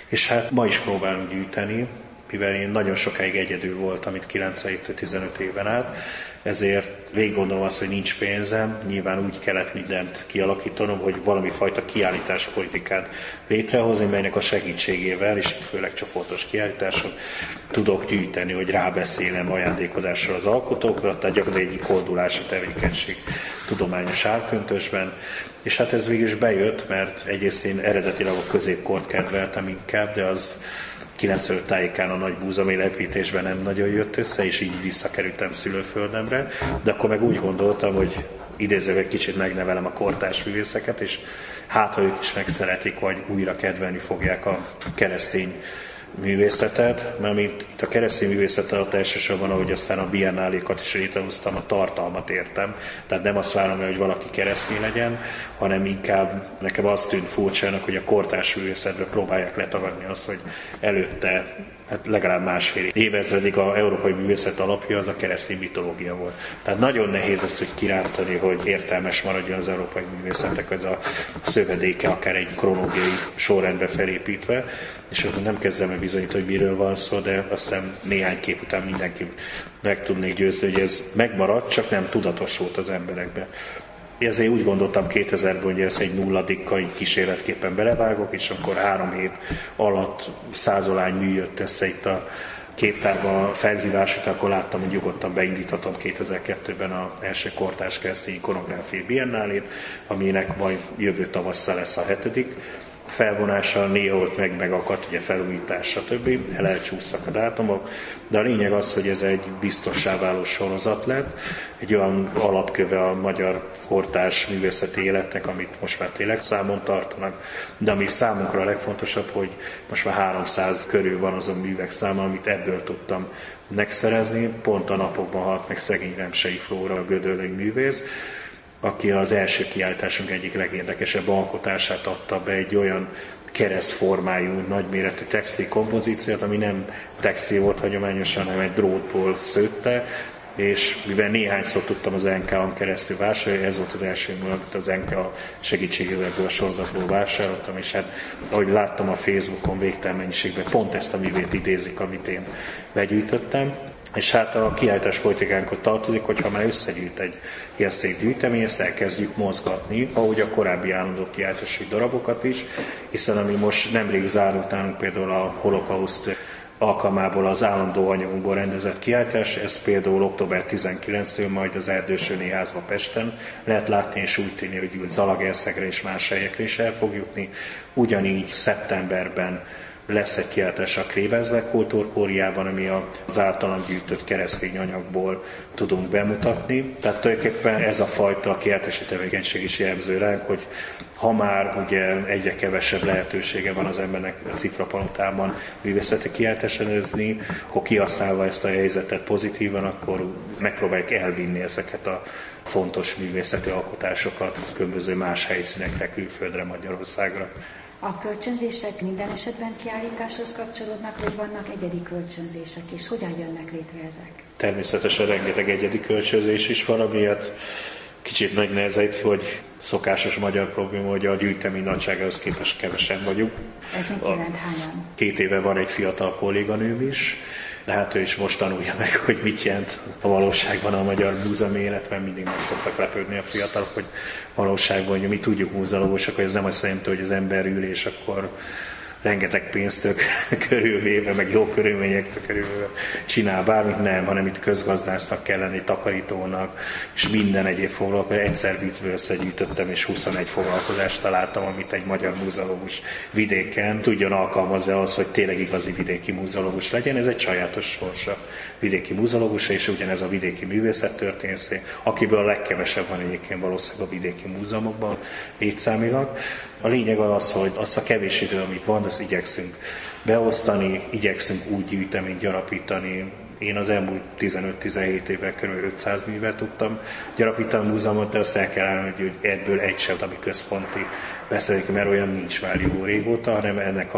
És hát ma is próbálunk gyűjteni, mivel én nagyon sokáig egyedül voltam itt kilencvenhéttől tizenöt éven át, ezért végig gondolom azt, hogy nincs pénzem, nyilván úgy kellett mindent kialakítanom, hogy valami fajta kiállításpolitikát létrehozni, melynek a segítségével, és főleg csoportos kiállításon tudok gyűjteni, hogy rábeszélem ajándékozásra az alkotókra, tehát gyakorlatilag egyik oldulás a tevékenység tudományos árköntösben. És hát ez végül is bejött, mert egyrészt én eredetileg a középkort kedveltem inkább, de az kilencvenöt tájékán a nagy búzamélepítésben nem nagyon jött össze, és így visszakerültem szülőföldemre, de akkor meg úgy gondoltam, hogy idézőleg egy kicsit megnevelem a kortárs művészeket, és hát, ha ők is megszeretik, vagy újra kedvelni fogják a keresztény művészetet, mert mint itt a keresztény művészet alatt elsősorban, ahogy aztán a biennálékat is létrehoztam, a tartalmat értem. Tehát nem azt várom el, hogy valaki keresztény legyen, hanem inkább nekem azt tűnt furcsának, hogy a kortárs művészetből próbálják letagadni azt, hogy előtte hát legalább másfél évezredig az európai művészet alapja az a keresztény mitológia volt. Tehát nagyon nehéz ezt úgy kirántani, hogy értelmes maradjon az európai művészetek, ez a szövedéke, akár egy kronológiai sorrendbe felépítve, és nem kezdem el bizonyítani, hogy miről van szó, de azt hiszem néhány kép után mindenki meg tudnék győzni, hogy ez megmaradt, csak nem tudatosult az emberekben. Ezért úgy gondoltam kétezerben, hogy ez egy nulladikkal kísérletképpen belevágok, és akkor három hét alatt százolány mű jött össze itt a képtárban a felhívás után, akkor láttam, hogy nyugodtan beindíthatom kétezer-kettőben az első kortárs keresztény ikonográfiai biennálét, aminek majd jövő tavasszal lesz a hetedik felvonása, néha ott meg megakadt, ugye felújítás, stb. El elcsúsztak a dátumok, de a lényeg az, hogy ez egy biztossá váló sorozat lett, egy olyan alapköve a magyar kortárs művészeti életnek, amit most már tényleg számon tartanak, de ami számunkra a legfontosabb, hogy most már háromszáz körül van azon művek száma, amit ebből tudtam megszerezni. Pont a napokban halt meg szegény Remsei Flóra, a gödöllői művész, aki az első kiállításunk egyik legérdekesebb alkotását adta be, egy olyan keresztformájú, nagyméretű textil kompozíciót, ami nem textil volt hagyományosan, hanem egy drótból szőtte, és mivel néhányszor tudtam az en ká-on keresztül vásárolni, ez volt az első mű, amit az en ká segítségével ebből a sorozatból vásároltam, és hát ahogy láttam a Facebookon végtelen mennyiségben, pont ezt a művét idézik, amit én begyűjtöttem. És hát a kiállítás politikánkhoz tartozik, hogyha már összegyűjt egy ilyen szép gyűjtemény, ezt elkezdjük mozgatni, ahogy a korábbi állandó kiállítási darabokat is, hiszen ami most nemrég zárult nálunk például a holokauszt alkalmából az állandó anyagunkból rendezett kiállítás, ez például október tizenkilencedikétől majd az Erdősöné házba Pesten lehet látni, és úgy tűnik, hogy Zalaegerszegre és más helyekre is el fog jutni. Ugyanígy szeptemberben lesz egy kiállítás a Krevezvek kultúrkóriában, ami az általam gyűjtött keresztény anyagból tudunk bemutatni. Tehát tulajdonképpen ez a fajta kiállítási tevékenység is jellemző ránk, hogy ha már ugye egyre kevesebb lehetősége van az embernek a Cifrapalotában művészeti kiállításozni, akkor kihasználva ezt a helyzetet pozitívan, akkor megpróbáljuk elvinni ezeket a fontos művészeti alkotásokat különböző más helyszínekre, külföldre, Magyarországra. A kölcsönzések minden esetben kiállításhoz kapcsolódnak, vagy vannak egyedi kölcsönzések, és hogyan jönnek létre ezek? Természetesen rengeteg egyedi kölcsönzés is van, amiért kicsit megnehezít, hogy szokásos magyar probléma, hogy a gyűjtemény nagyságához képest kevesen vagyunk. Ez mit jelent, hányan? Két éve van egy fiatal kolléganőm is, de hát ő is most tanulja meg, hogy mit jelent a valóságban a magyar múzeumi élet, mert mindig meg szoktak lepődni a fiatalok, hogy valóságban, hogy mi tudjuk múzeológusok, hogy ez nem azt jelenti, hogy az ember ül, és akkor rengeteg pénztök körülvéve, meg jó körülmények körülvéve csinál bármit, nem, hanem itt közgazdásznak kell lenni, takarítónak, és minden egyéb foglalkozás. Egyszer viccből összegyűjtöttem, és huszonegy foglalkozást találtam, amit egy magyar múzeológus vidéken tudjon alkalmazni ahhoz, hogy tényleg igazi vidéki múzeológus legyen. Ez egy sajátos sorsa vidéki múzeológus, és ugyanez a vidéki művészettörténész, akiből a legkevesebb van egyébként valószínűleg a vidéki múzeumokban létszámilag. A lényeg az, hogy azt a kevés idő, amit van, azt igyekszünk beosztani, igyekszünk úgy gyűjteményt gyarapítani. Én az elmúlt tizenöt-tizenhét évvel kb. ötszáz művet tudtam gyarapítani a múzeumot, de azt el kell állni, hogy ebből egy sem, ami központi beszélik, mert olyan nincs már jó régóta, hanem ennek a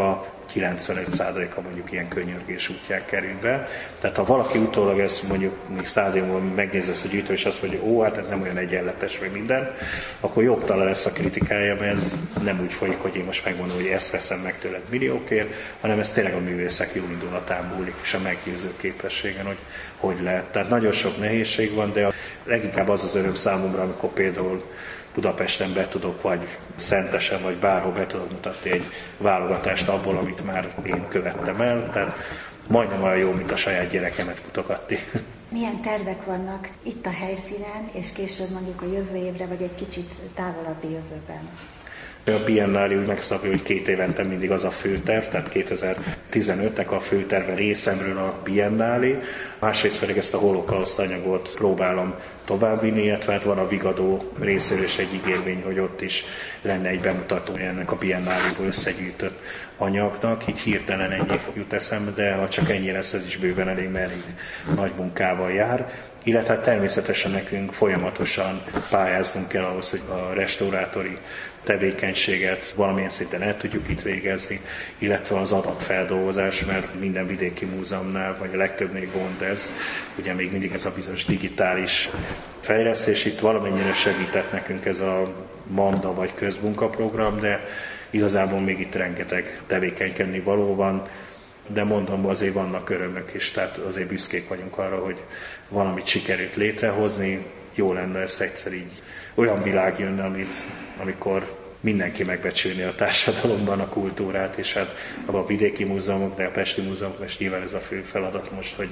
kilencvenöt százaléka mondjuk ilyen könyörgés útján kerül be. Tehát ha valaki utólag ezt mondjuk szádiumban megnézi ezt a gyűjtő, és azt mondja, ó, hát ez nem olyan egyenletes, vagy minden, akkor jobb talán lesz a kritikája, mert ez nem úgy folyik, hogy én most megmondom, hogy ezt veszem meg tőled milliókért, hanem ez tényleg a művészek jó indulatán múlik, és a meggyőző képességen, hogy hogy lehet. Tehát nagyon sok nehézség van, de leginkább az az öröm számomra, amikor például Budapesten be tudok, vagy Szentesen, vagy bárhol be tudok mutatni egy válogatást abból, amit már én követtem el. Tehát majdnem olyan jó, mint a saját gyerekemet mutogatni. Milyen tervek vannak itt a helyszínen, és később mondjuk a jövő évre, vagy egy kicsit távolabbi jövőben? A Biennálé úgy megszabja, hogy két évente mindig az a főterv, tehát kétezer-tizenötnek a főterve részemről a Biennálé. Másrészt pedig ezt a holokauszt anyagot próbálom továbbvinni, illetve hát van a Vigadó részéről is egy ígérvény, hogy ott is lenne egy bemutató ennek a Biennáléból összegyűjtött anyagnak. Így hirtelen ennyi jut eszembe, de ha csak ennyi lesz, ez is bőven elég, mert elég nagy munkával jár. Illetve természetesen nekünk folyamatosan pályáznunk kell ahhoz, hogy a restaurátori tevékenységet valamilyen szinten el tudjuk itt végezni, illetve az adatfeldolgozás, mert minden vidéki múzeumnál, vagy a legtöbbnél gond ez, ugye még mindig ez a bizonyos digitális fejlesztés, itt valamennyire segített nekünk ez a Manda vagy közmunkaprogram, de igazából még itt rengeteg tevékenykedni való van, de mondom, azért vannak örömök is, tehát azért büszkék vagyunk arra, hogy valamit sikerült létrehozni, jó lenne ezt egyszer így olyan világ jönne, amit, amikor mindenki megbecsülni a társadalomban a kultúrát, és hát a vidéki múzeumok, de a pesti múzeumok, és nyilván ez a fő feladat most, hogy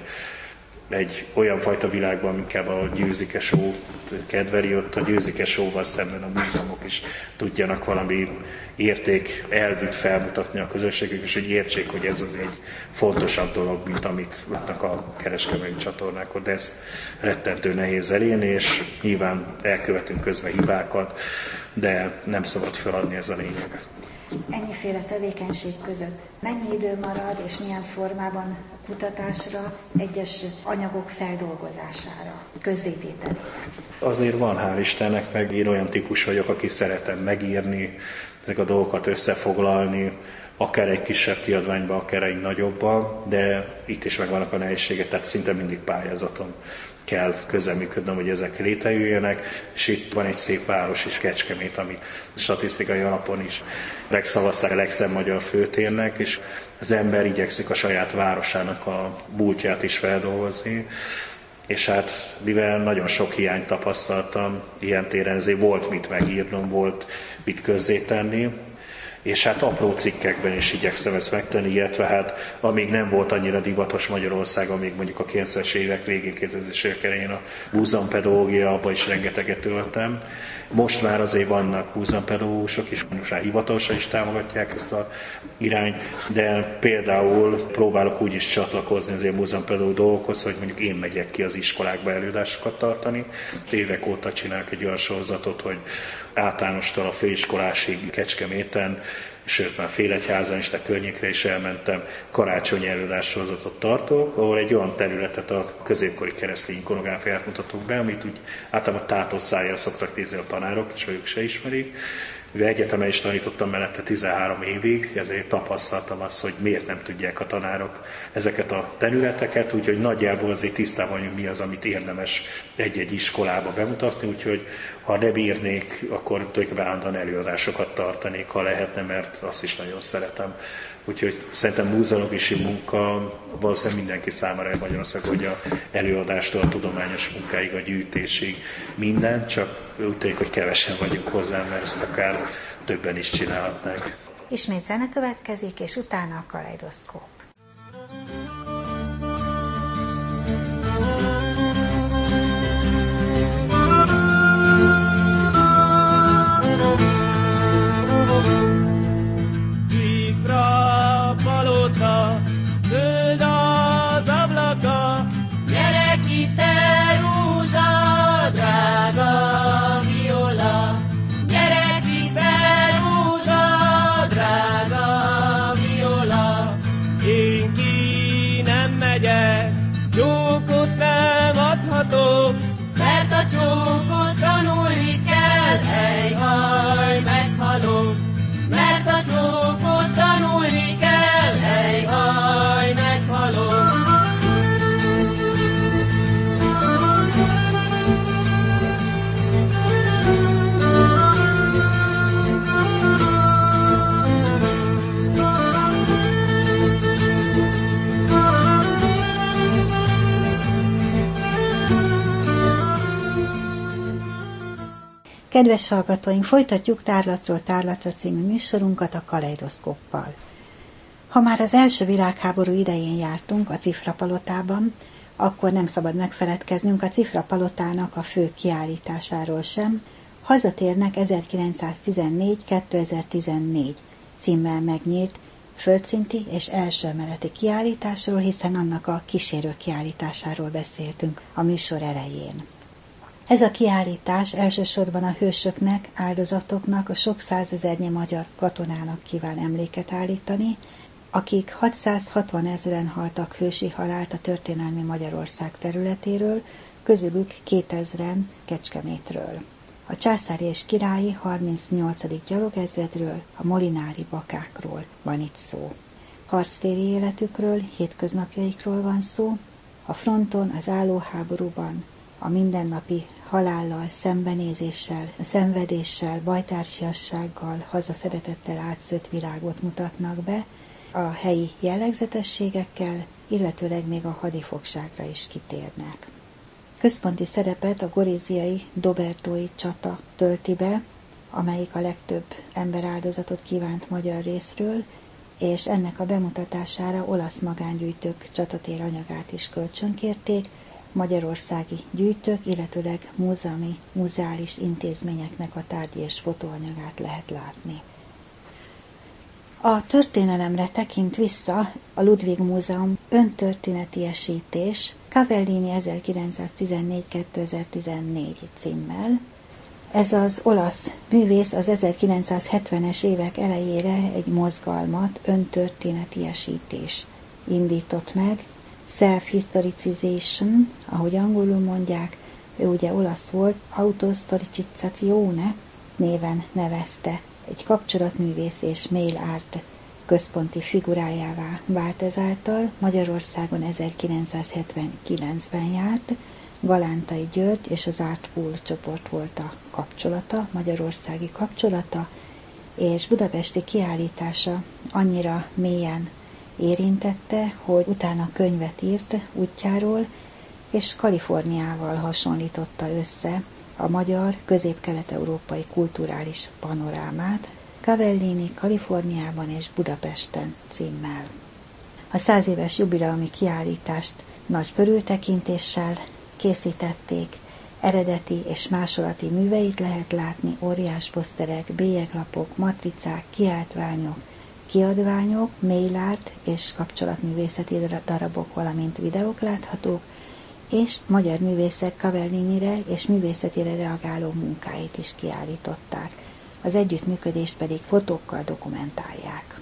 egy olyan fajta világban, inkább a Győzike Show kedveli, ott a Győzike Show-val szemben a múzeumok is tudjanak valami érték elvűt felmutatni a közösségük, és hogy értsék, hogy ez az egy fontosabb dolog, mint amit látnak a kereskedelmi csatornákon, de ezt rettentő nehéz elérni, és nyilván elkövetünk közben hibákat, de nem szabad feladni, ez a lényeg. Ennyiféle tevékenység között mennyi idő marad, és milyen formában a kutatásra, egyes anyagok feldolgozására, közzétételére? Azért van, hál' Istennek, meg én olyan típus vagyok, aki szeretem megírni, ezek a dolgokat összefoglalni, akár egy kisebb kiadványba, akár egy nagyobba, de itt is megvannak a nehézségek, tehát szinte mindig pályázaton kell közreműködnöm, hogy ezek létrejöjjenek, és itt van egy szép város is, Kecskemét, ami statisztikai alapon is megszavazták a legszebb magyar főtérnek, és az ember igyekszik a saját városának a múltját is feldolgozni, és hát mivel nagyon sok hiányt tapasztaltam ilyen téren, ezért volt mit megírnom, volt mit közzétenni, és hát apró cikkekben is igyekszem ezt megtenni, illetve hát amíg nem volt annyira divatos Magyarország, amíg mondjuk a kilencvenes évek végén, kétezres évek elején a múzeumpedagógia, abban is rengeteget töltem. Most már azért vannak múzeumpedagógusok is, most már hivatalosan is támogatják ezt a irányt, de például próbálok úgy is csatlakozni az ilyen múzeumpedagóg dolgokhoz, hogy mondjuk én megyek ki az iskolákba előadásokat tartani. Évek óta csinálok egy olyan sorozatot, hogy általánostól a főiskolásig Kecskeméten, sőt már Félegyházan is, de környékre is elmentem, karácsonyi előadássorozatot tartok, ahol egy olyan területet a középkori keresztény ikonográfiát mutatok be, amit úgy általában tátott szájjal szoktak nézni a tanárok, és ők se ismerik. Mivel egyetemen is tanítottam mellette tizenhárom évig, ezért tapasztaltam azt, hogy miért nem tudják a tanárok ezeket a területeket, úgyhogy nagyjából azért tisztában vagyunk, mi az, amit érdemes egy-egy iskolába bemutatni, úgyhogy ha ne bírnék, akkor tulajdonképpen állandóan előadásokat tartanék, ha lehetne, mert azt is nagyon szeretem. Úgyhogy szerintem múzeológiai munka valószínűleg mindenki számára Magyarországon, hogy a előadástól a tudományos munkáig, a gyűjtésig minden, csak úgy tűnik, hogy kevesen vagyunk hozzá, mert ezt akár többen is csinálhatnánk. Ismét zene következik, és utána a kaleidoszkóp. Palota, zöld az ablaka, gyere ki te rózsa, drága viola, gyere ki te rózsa, drága viola. Én ki nem megyek, csókot nem adhatok, mert a csókot tanulni kell, ejhaj, meghalok, mert a csókot tanulni kell, Kedves hallgatóink, folytatjuk Tárlatról tárlatra című műsorunkat a kaleidoszkóppal. Ha már az első világháború idején jártunk a Cifrapalotában, akkor nem szabad megfeledkeznünk a Cifrapalotának a fő kiállításáról sem. Hazatérnek ezerkilencszáztizennégy kétezer-tizennégy címmel megnyílt földszinti és első emeleti kiállításról, hiszen annak a kísérő kiállításáról beszéltünk a műsor elején. Ez a kiállítás elsősorban a hősöknek, áldozatoknak, a sok százezernyi magyar katonának kíván emléket állítani, akik hatszázhatvanezren haltak hősi halált a történelmi Magyarország területéről, közülük kétezren Kecskemétről. A császári és királyi harmincnyolcadik gyalogezredről, a molinári bakákról van itt szó. Harctéri életükről, hétköznapjaikról van szó, a fronton, az állóháborúban, a mindennapi halállal, szembenézéssel, szenvedéssel, bajtársiassággal, hazaszeretettel átszőtt világot mutatnak be, a helyi jellegzetességekkel, illetőleg még a hadifogságra is kitérnek. Központi szerepet a goréziai Dobertói csata tölti be, amelyik a legtöbb emberáldozatot kívánt magyar részről, és ennek a bemutatására olasz magángyűjtők csatatér anyagát is kölcsönkérték, magyarországi gyűjtők, illetőleg múzeumi, muzeális intézményeknek a tárgyi és fotóanyagát lehet látni. A történelemre tekint vissza a Ludwig Múzeum öntörténetiesítés Cavellini ezerkilencszáztizennégy kétezer-tizennégy címmel. Ez az olasz művész az ezerkilencszázhetvenes évek elejére egy mozgalmat, öntörténetiesítés indított meg, self-historicization, ahogy angolul mondják, ő ugye olasz volt, autostoricizzazione néven nevezte. Egy kapcsolatművész és mail art központi figurájává vált ezáltal. Magyarországon ezerkilencszázhetvenkilencben járt, Galántai György és az Art Pool csoport volt a kapcsolata, magyarországi kapcsolata, és budapesti kiállítása annyira mélyen érintette, hogy utána könyvet írt útjáról, és Kaliforniával hasonlította össze a magyar közép-kelet-európai kulturális panorámát, Cavellini Kaliforniában és Budapesten címmel. A száz éves jubileumi kiállítást nagy körültekintéssel készítették, eredeti és másolati műveit lehet látni, óriás poszterek, bélyeglapok, matricák, kiáltványok, kiadványok, mail art és kapcsolatművészeti darabok, valamint videók láthatók, és magyar művészek Cavellinire és művészetére reagáló munkáit is kiállították. Az együttműködést pedig fotókkal dokumentálják.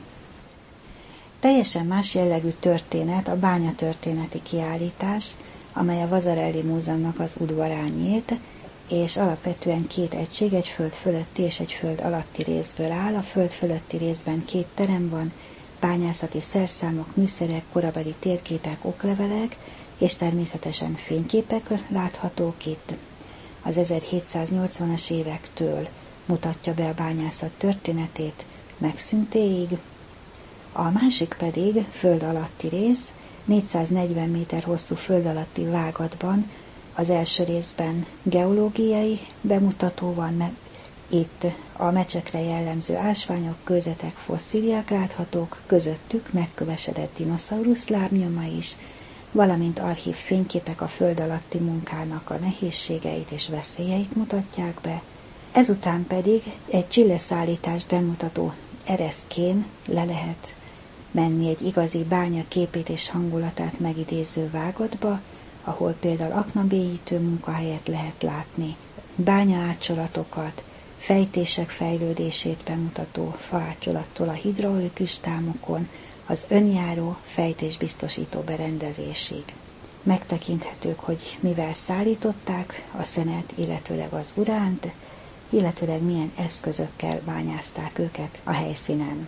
Teljesen más jellegű történet a bányatörténeti kiállítás, amely a Vasarely Múzeumnak az udvarán nyílt, és alapvetően két egység, egy föld fölötti és egy föld alatti részből áll. A föld fölötti részben két terem van, bányászati szerszámok, műszerek, korabeli térképek, oklevelek, és természetesen fényképek láthatók itt. Az ezerhétszáznyolcvanas évektől mutatja be a bányászat történetét megszűntéig. A másik pedig föld alatti rész, négyszáznegyven méter hosszú föld alatti vágatban. Az első részben geológiai bemutató van, meg itt a mecsekre jellemző ásványok, kőzetek, fosszíliák láthatók, közöttük megkövesedett dinoszaurusz lábnyoma is, valamint archív fényképek a föld alatti munkának a nehézségeit és veszélyeit mutatják be. Ezután pedig egy csilleszállítást bemutató ereszkén le lehet menni egy igazi bánya képét és hangulatát megidéző vágotba, ahol például aknabélyítő munkahelyet lehet látni, bányaátcsolatokat, fejtések fejlődését bemutató faácsolattól a hidraulikus támokon, az önjáró fejtésbiztosító berendezésig. Megtekinthetők, hogy mivel szállították a szenet, illetőleg az uránt, illetőleg milyen eszközökkel bányázták őket a helyszínen.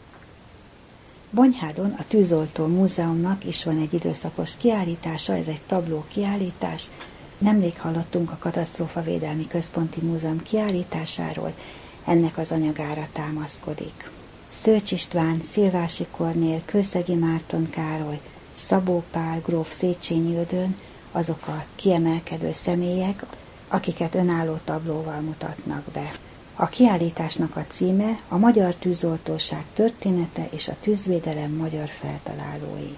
Bonyhádon a Tűzoltó Múzeumnak is van egy időszakos kiállítása, ez egy tabló kiállítás. Nemrég hallottunk a Katasztrófavédelmi Központi Múzeum kiállításáról, ennek az anyagára támaszkodik. Szőcs István, Szilvási Kornél, Kőszegi Márton Károly, Szabó Pál, gróf Széchenyi Ödön, azok a kiemelkedő személyek, akiket önálló tablóval mutatnak be. A kiállításnak a címe a Magyar Tűzoltóság története és a tűzvédelem magyar feltalálói.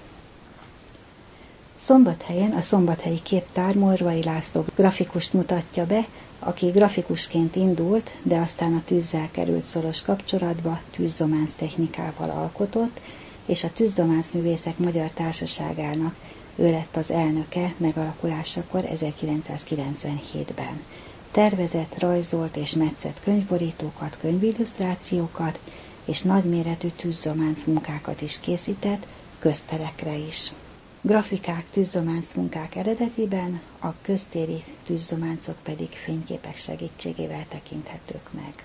Szombathelyen a szombathelyi képtár Morvai László grafikust mutatja be, aki grafikusként indult, de aztán a tűzzel került szoros kapcsolatba, tűzzománc technikával alkotott, és a Tűzzománc Művészek Magyar Társaságának ő lett az elnöke megalakulásakor ezerkilencszázkilencvenhétben. Tervezett, rajzolt és metszett könyvborítókat, könyvillusztrációkat és nagyméretű tűzzománc munkákat is készített, közterekre is. Grafikák, tűzzománc munkák eredetiben, a köztéri tűzzománcok pedig fényképek segítségével tekinthetők meg.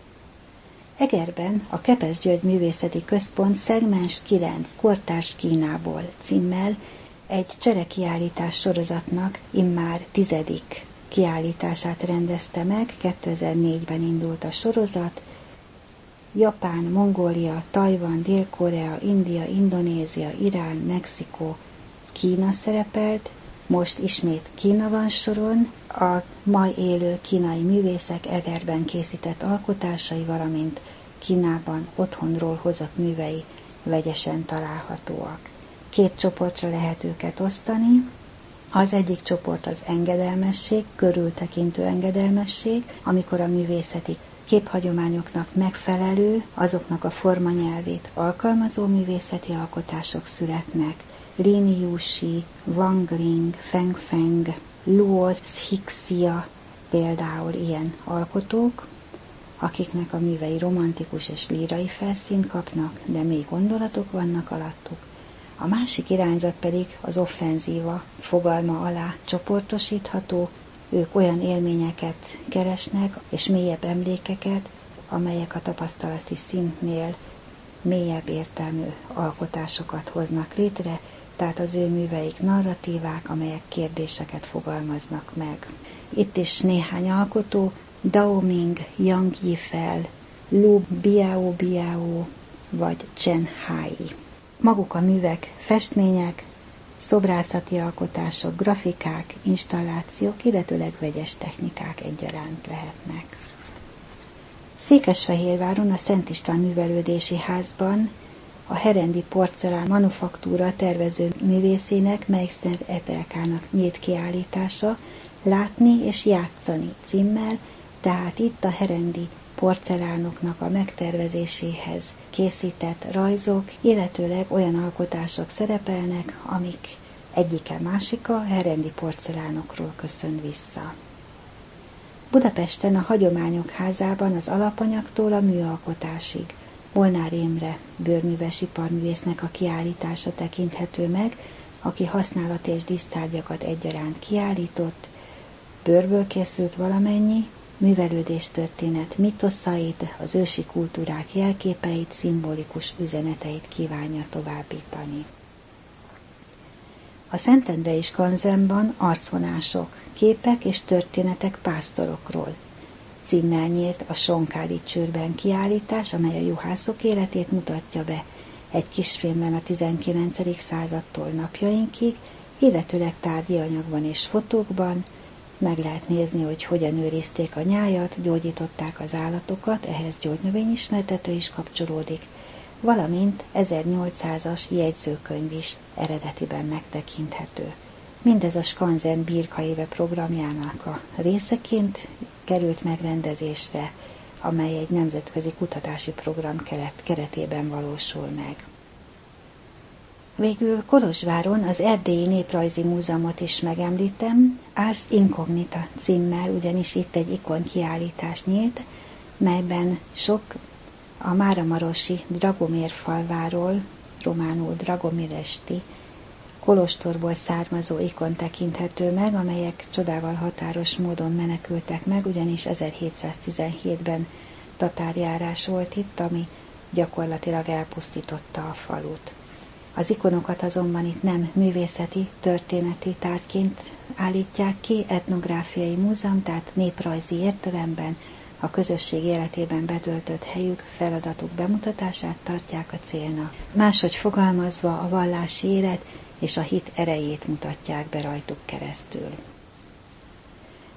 Egerben a Kepes György Művészeti Központ Szegmens kilenc Kortárs Kínából címmel egy cserekiállítás sorozatnak immár tizedik kiállítását rendezte meg, kétezer-négyben indult a sorozat. Japán, Mongólia, Tajvan, Dél-Korea, India, Indonézia, Irán, Mexikó, Kína szerepelt, most ismét Kína van soron, a mai élő kínai művészek Egerben készített alkotásai, valamint Kínában otthonról hozott művei vegyesen találhatóak. Két csoportra lehet őket osztani. Az egyik csoport az engedelmesség, körültekintő engedelmesség, amikor a művészeti képhagyományoknak megfelelő, azoknak a formanyelvét alkalmazó művészeti alkotások születnek. Lin Yuxi, Wang Ling, Feng Feng, Luo Xixia például ilyen alkotók, akiknek a művei romantikus és lírai felszínt kapnak, de mély gondolatok vannak alattuk. A másik irányzat pedig az offenzíva fogalma alá csoportosítható, ők olyan élményeket keresnek, és mélyebb emlékeket, amelyek a tapasztalati szintnél mélyebb értelmű alkotásokat hoznak létre, tehát az ő műveik narratívák, amelyek kérdéseket fogalmaznak meg. Itt is néhány alkotó, Dao Ming, Yang Yifel, Lu Biao Biao vagy Chen Hai. Maguk a művek festmények, szobrászati alkotások, grafikák, installációk, illetőleg vegyes technikák egyaránt lehetnek. Székesfehérváron a Szent István Művelődési Házban a Herendi Porcelán Manufaktúra tervező művészének, Meixner Etelkának nyílt kiállítása Látni és játszani címmel, tehát itt a herendi porcelánoknak a megtervezéséhez készített rajzok, illetőleg olyan alkotások szerepelnek, amik egyike másika herendi porcelánokról köszön vissza. Budapesten a Hagyományok Házában az alapanyagtól a műalkotásig Molnár Imre bőrműves iparművésznek a kiállítása tekinthető meg, aki használat és dísztárgyakat egyaránt kiállított, bőrből készült valamennyi, művelődéstörténet mitoszait, az ősi kultúrák jelképeit, szimbolikus üzeneteit kívánja továbbítani. A Szentendrei Skanzenban arcvonások, képek és történetek pásztorokról címmel nyílt a Sonkádi Csőrben kiállítás, amely a juhászok életét mutatja be egy kisfilmben a tizenkilencedik századtól napjainkig, illetőleg tárgyi anyagban és fotókban. Meg lehet nézni, hogy hogyan őrizték a nyájat, gyógyították az állatokat, ehhez gyógynövényismertető is kapcsolódik, valamint ezernyolcszázas jegyzőkönyv is eredetiben megtekinthető. Mindez a Skanzen Birka éve programjának a részeként került megrendezésre, amely egy nemzetközi kutatási program keretében valósul meg. Végül Kolozsváron az Erdélyi Néprajzi Múzeumot is megemlítem, Ars Incognita címmel, ugyanis itt egy ikon kiállítás nyílt, melyben sok a máramarosi Dragomér falváról, románul Dragomiresti, kolostorból származó ikon tekinthető meg, amelyek csodával határos módon menekültek meg, ugyanis ezerhétszáztizenhétben tatárjárás volt itt, ami gyakorlatilag elpusztította a falut. Az ikonokat azonban itt nem művészeti, történeti tárgyként állítják ki, etnográfiai múzeum, tehát néprajzi értelemben a közösség életében betöltött helyük, feladatuk bemutatását tartják a célnak. Máshogy fogalmazva a vallási élet és a hit erejét mutatják be rajtuk keresztül.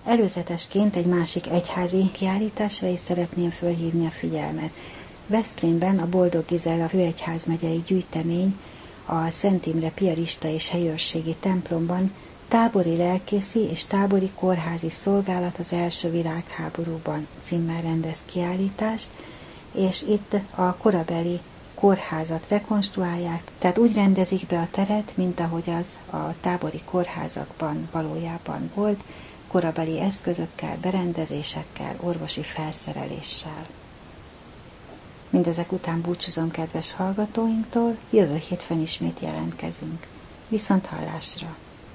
Előzetesként egy másik egyházi kiállításra is szeretném fölhívni a figyelmet. Veszprémben a Boldog Gizella főegyházmegyei gyűjtemény a Szent Imre piarista és helyőrségi templomban Tábori lelkészi és tábori kórházi szolgálat az első világháborúban címmel rendez kiállítást, és itt a korabeli kórházat rekonstruálják, tehát úgy rendezik be a teret, mint ahogy az a tábori kórházakban valójában volt, korabeli eszközökkel, berendezésekkel, orvosi felszereléssel. Mindezek után búcsúzom kedves hallgatóinktól, jövő hétfőn ismét jelentkezünk. Viszont hallásra!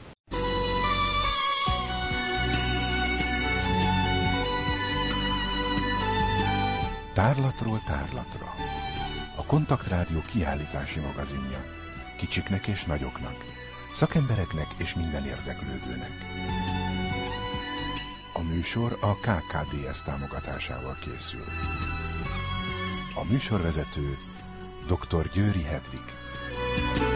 Tárlatról tárlatra. A Kontaktrádió kiállítási magazinja. Kicsiknek és nagyoknak, szakembereknek és minden érdeklődőnek. A műsor a ká ká dé es támogatásával készül. A műsorvezető dr. Győri Hedvig.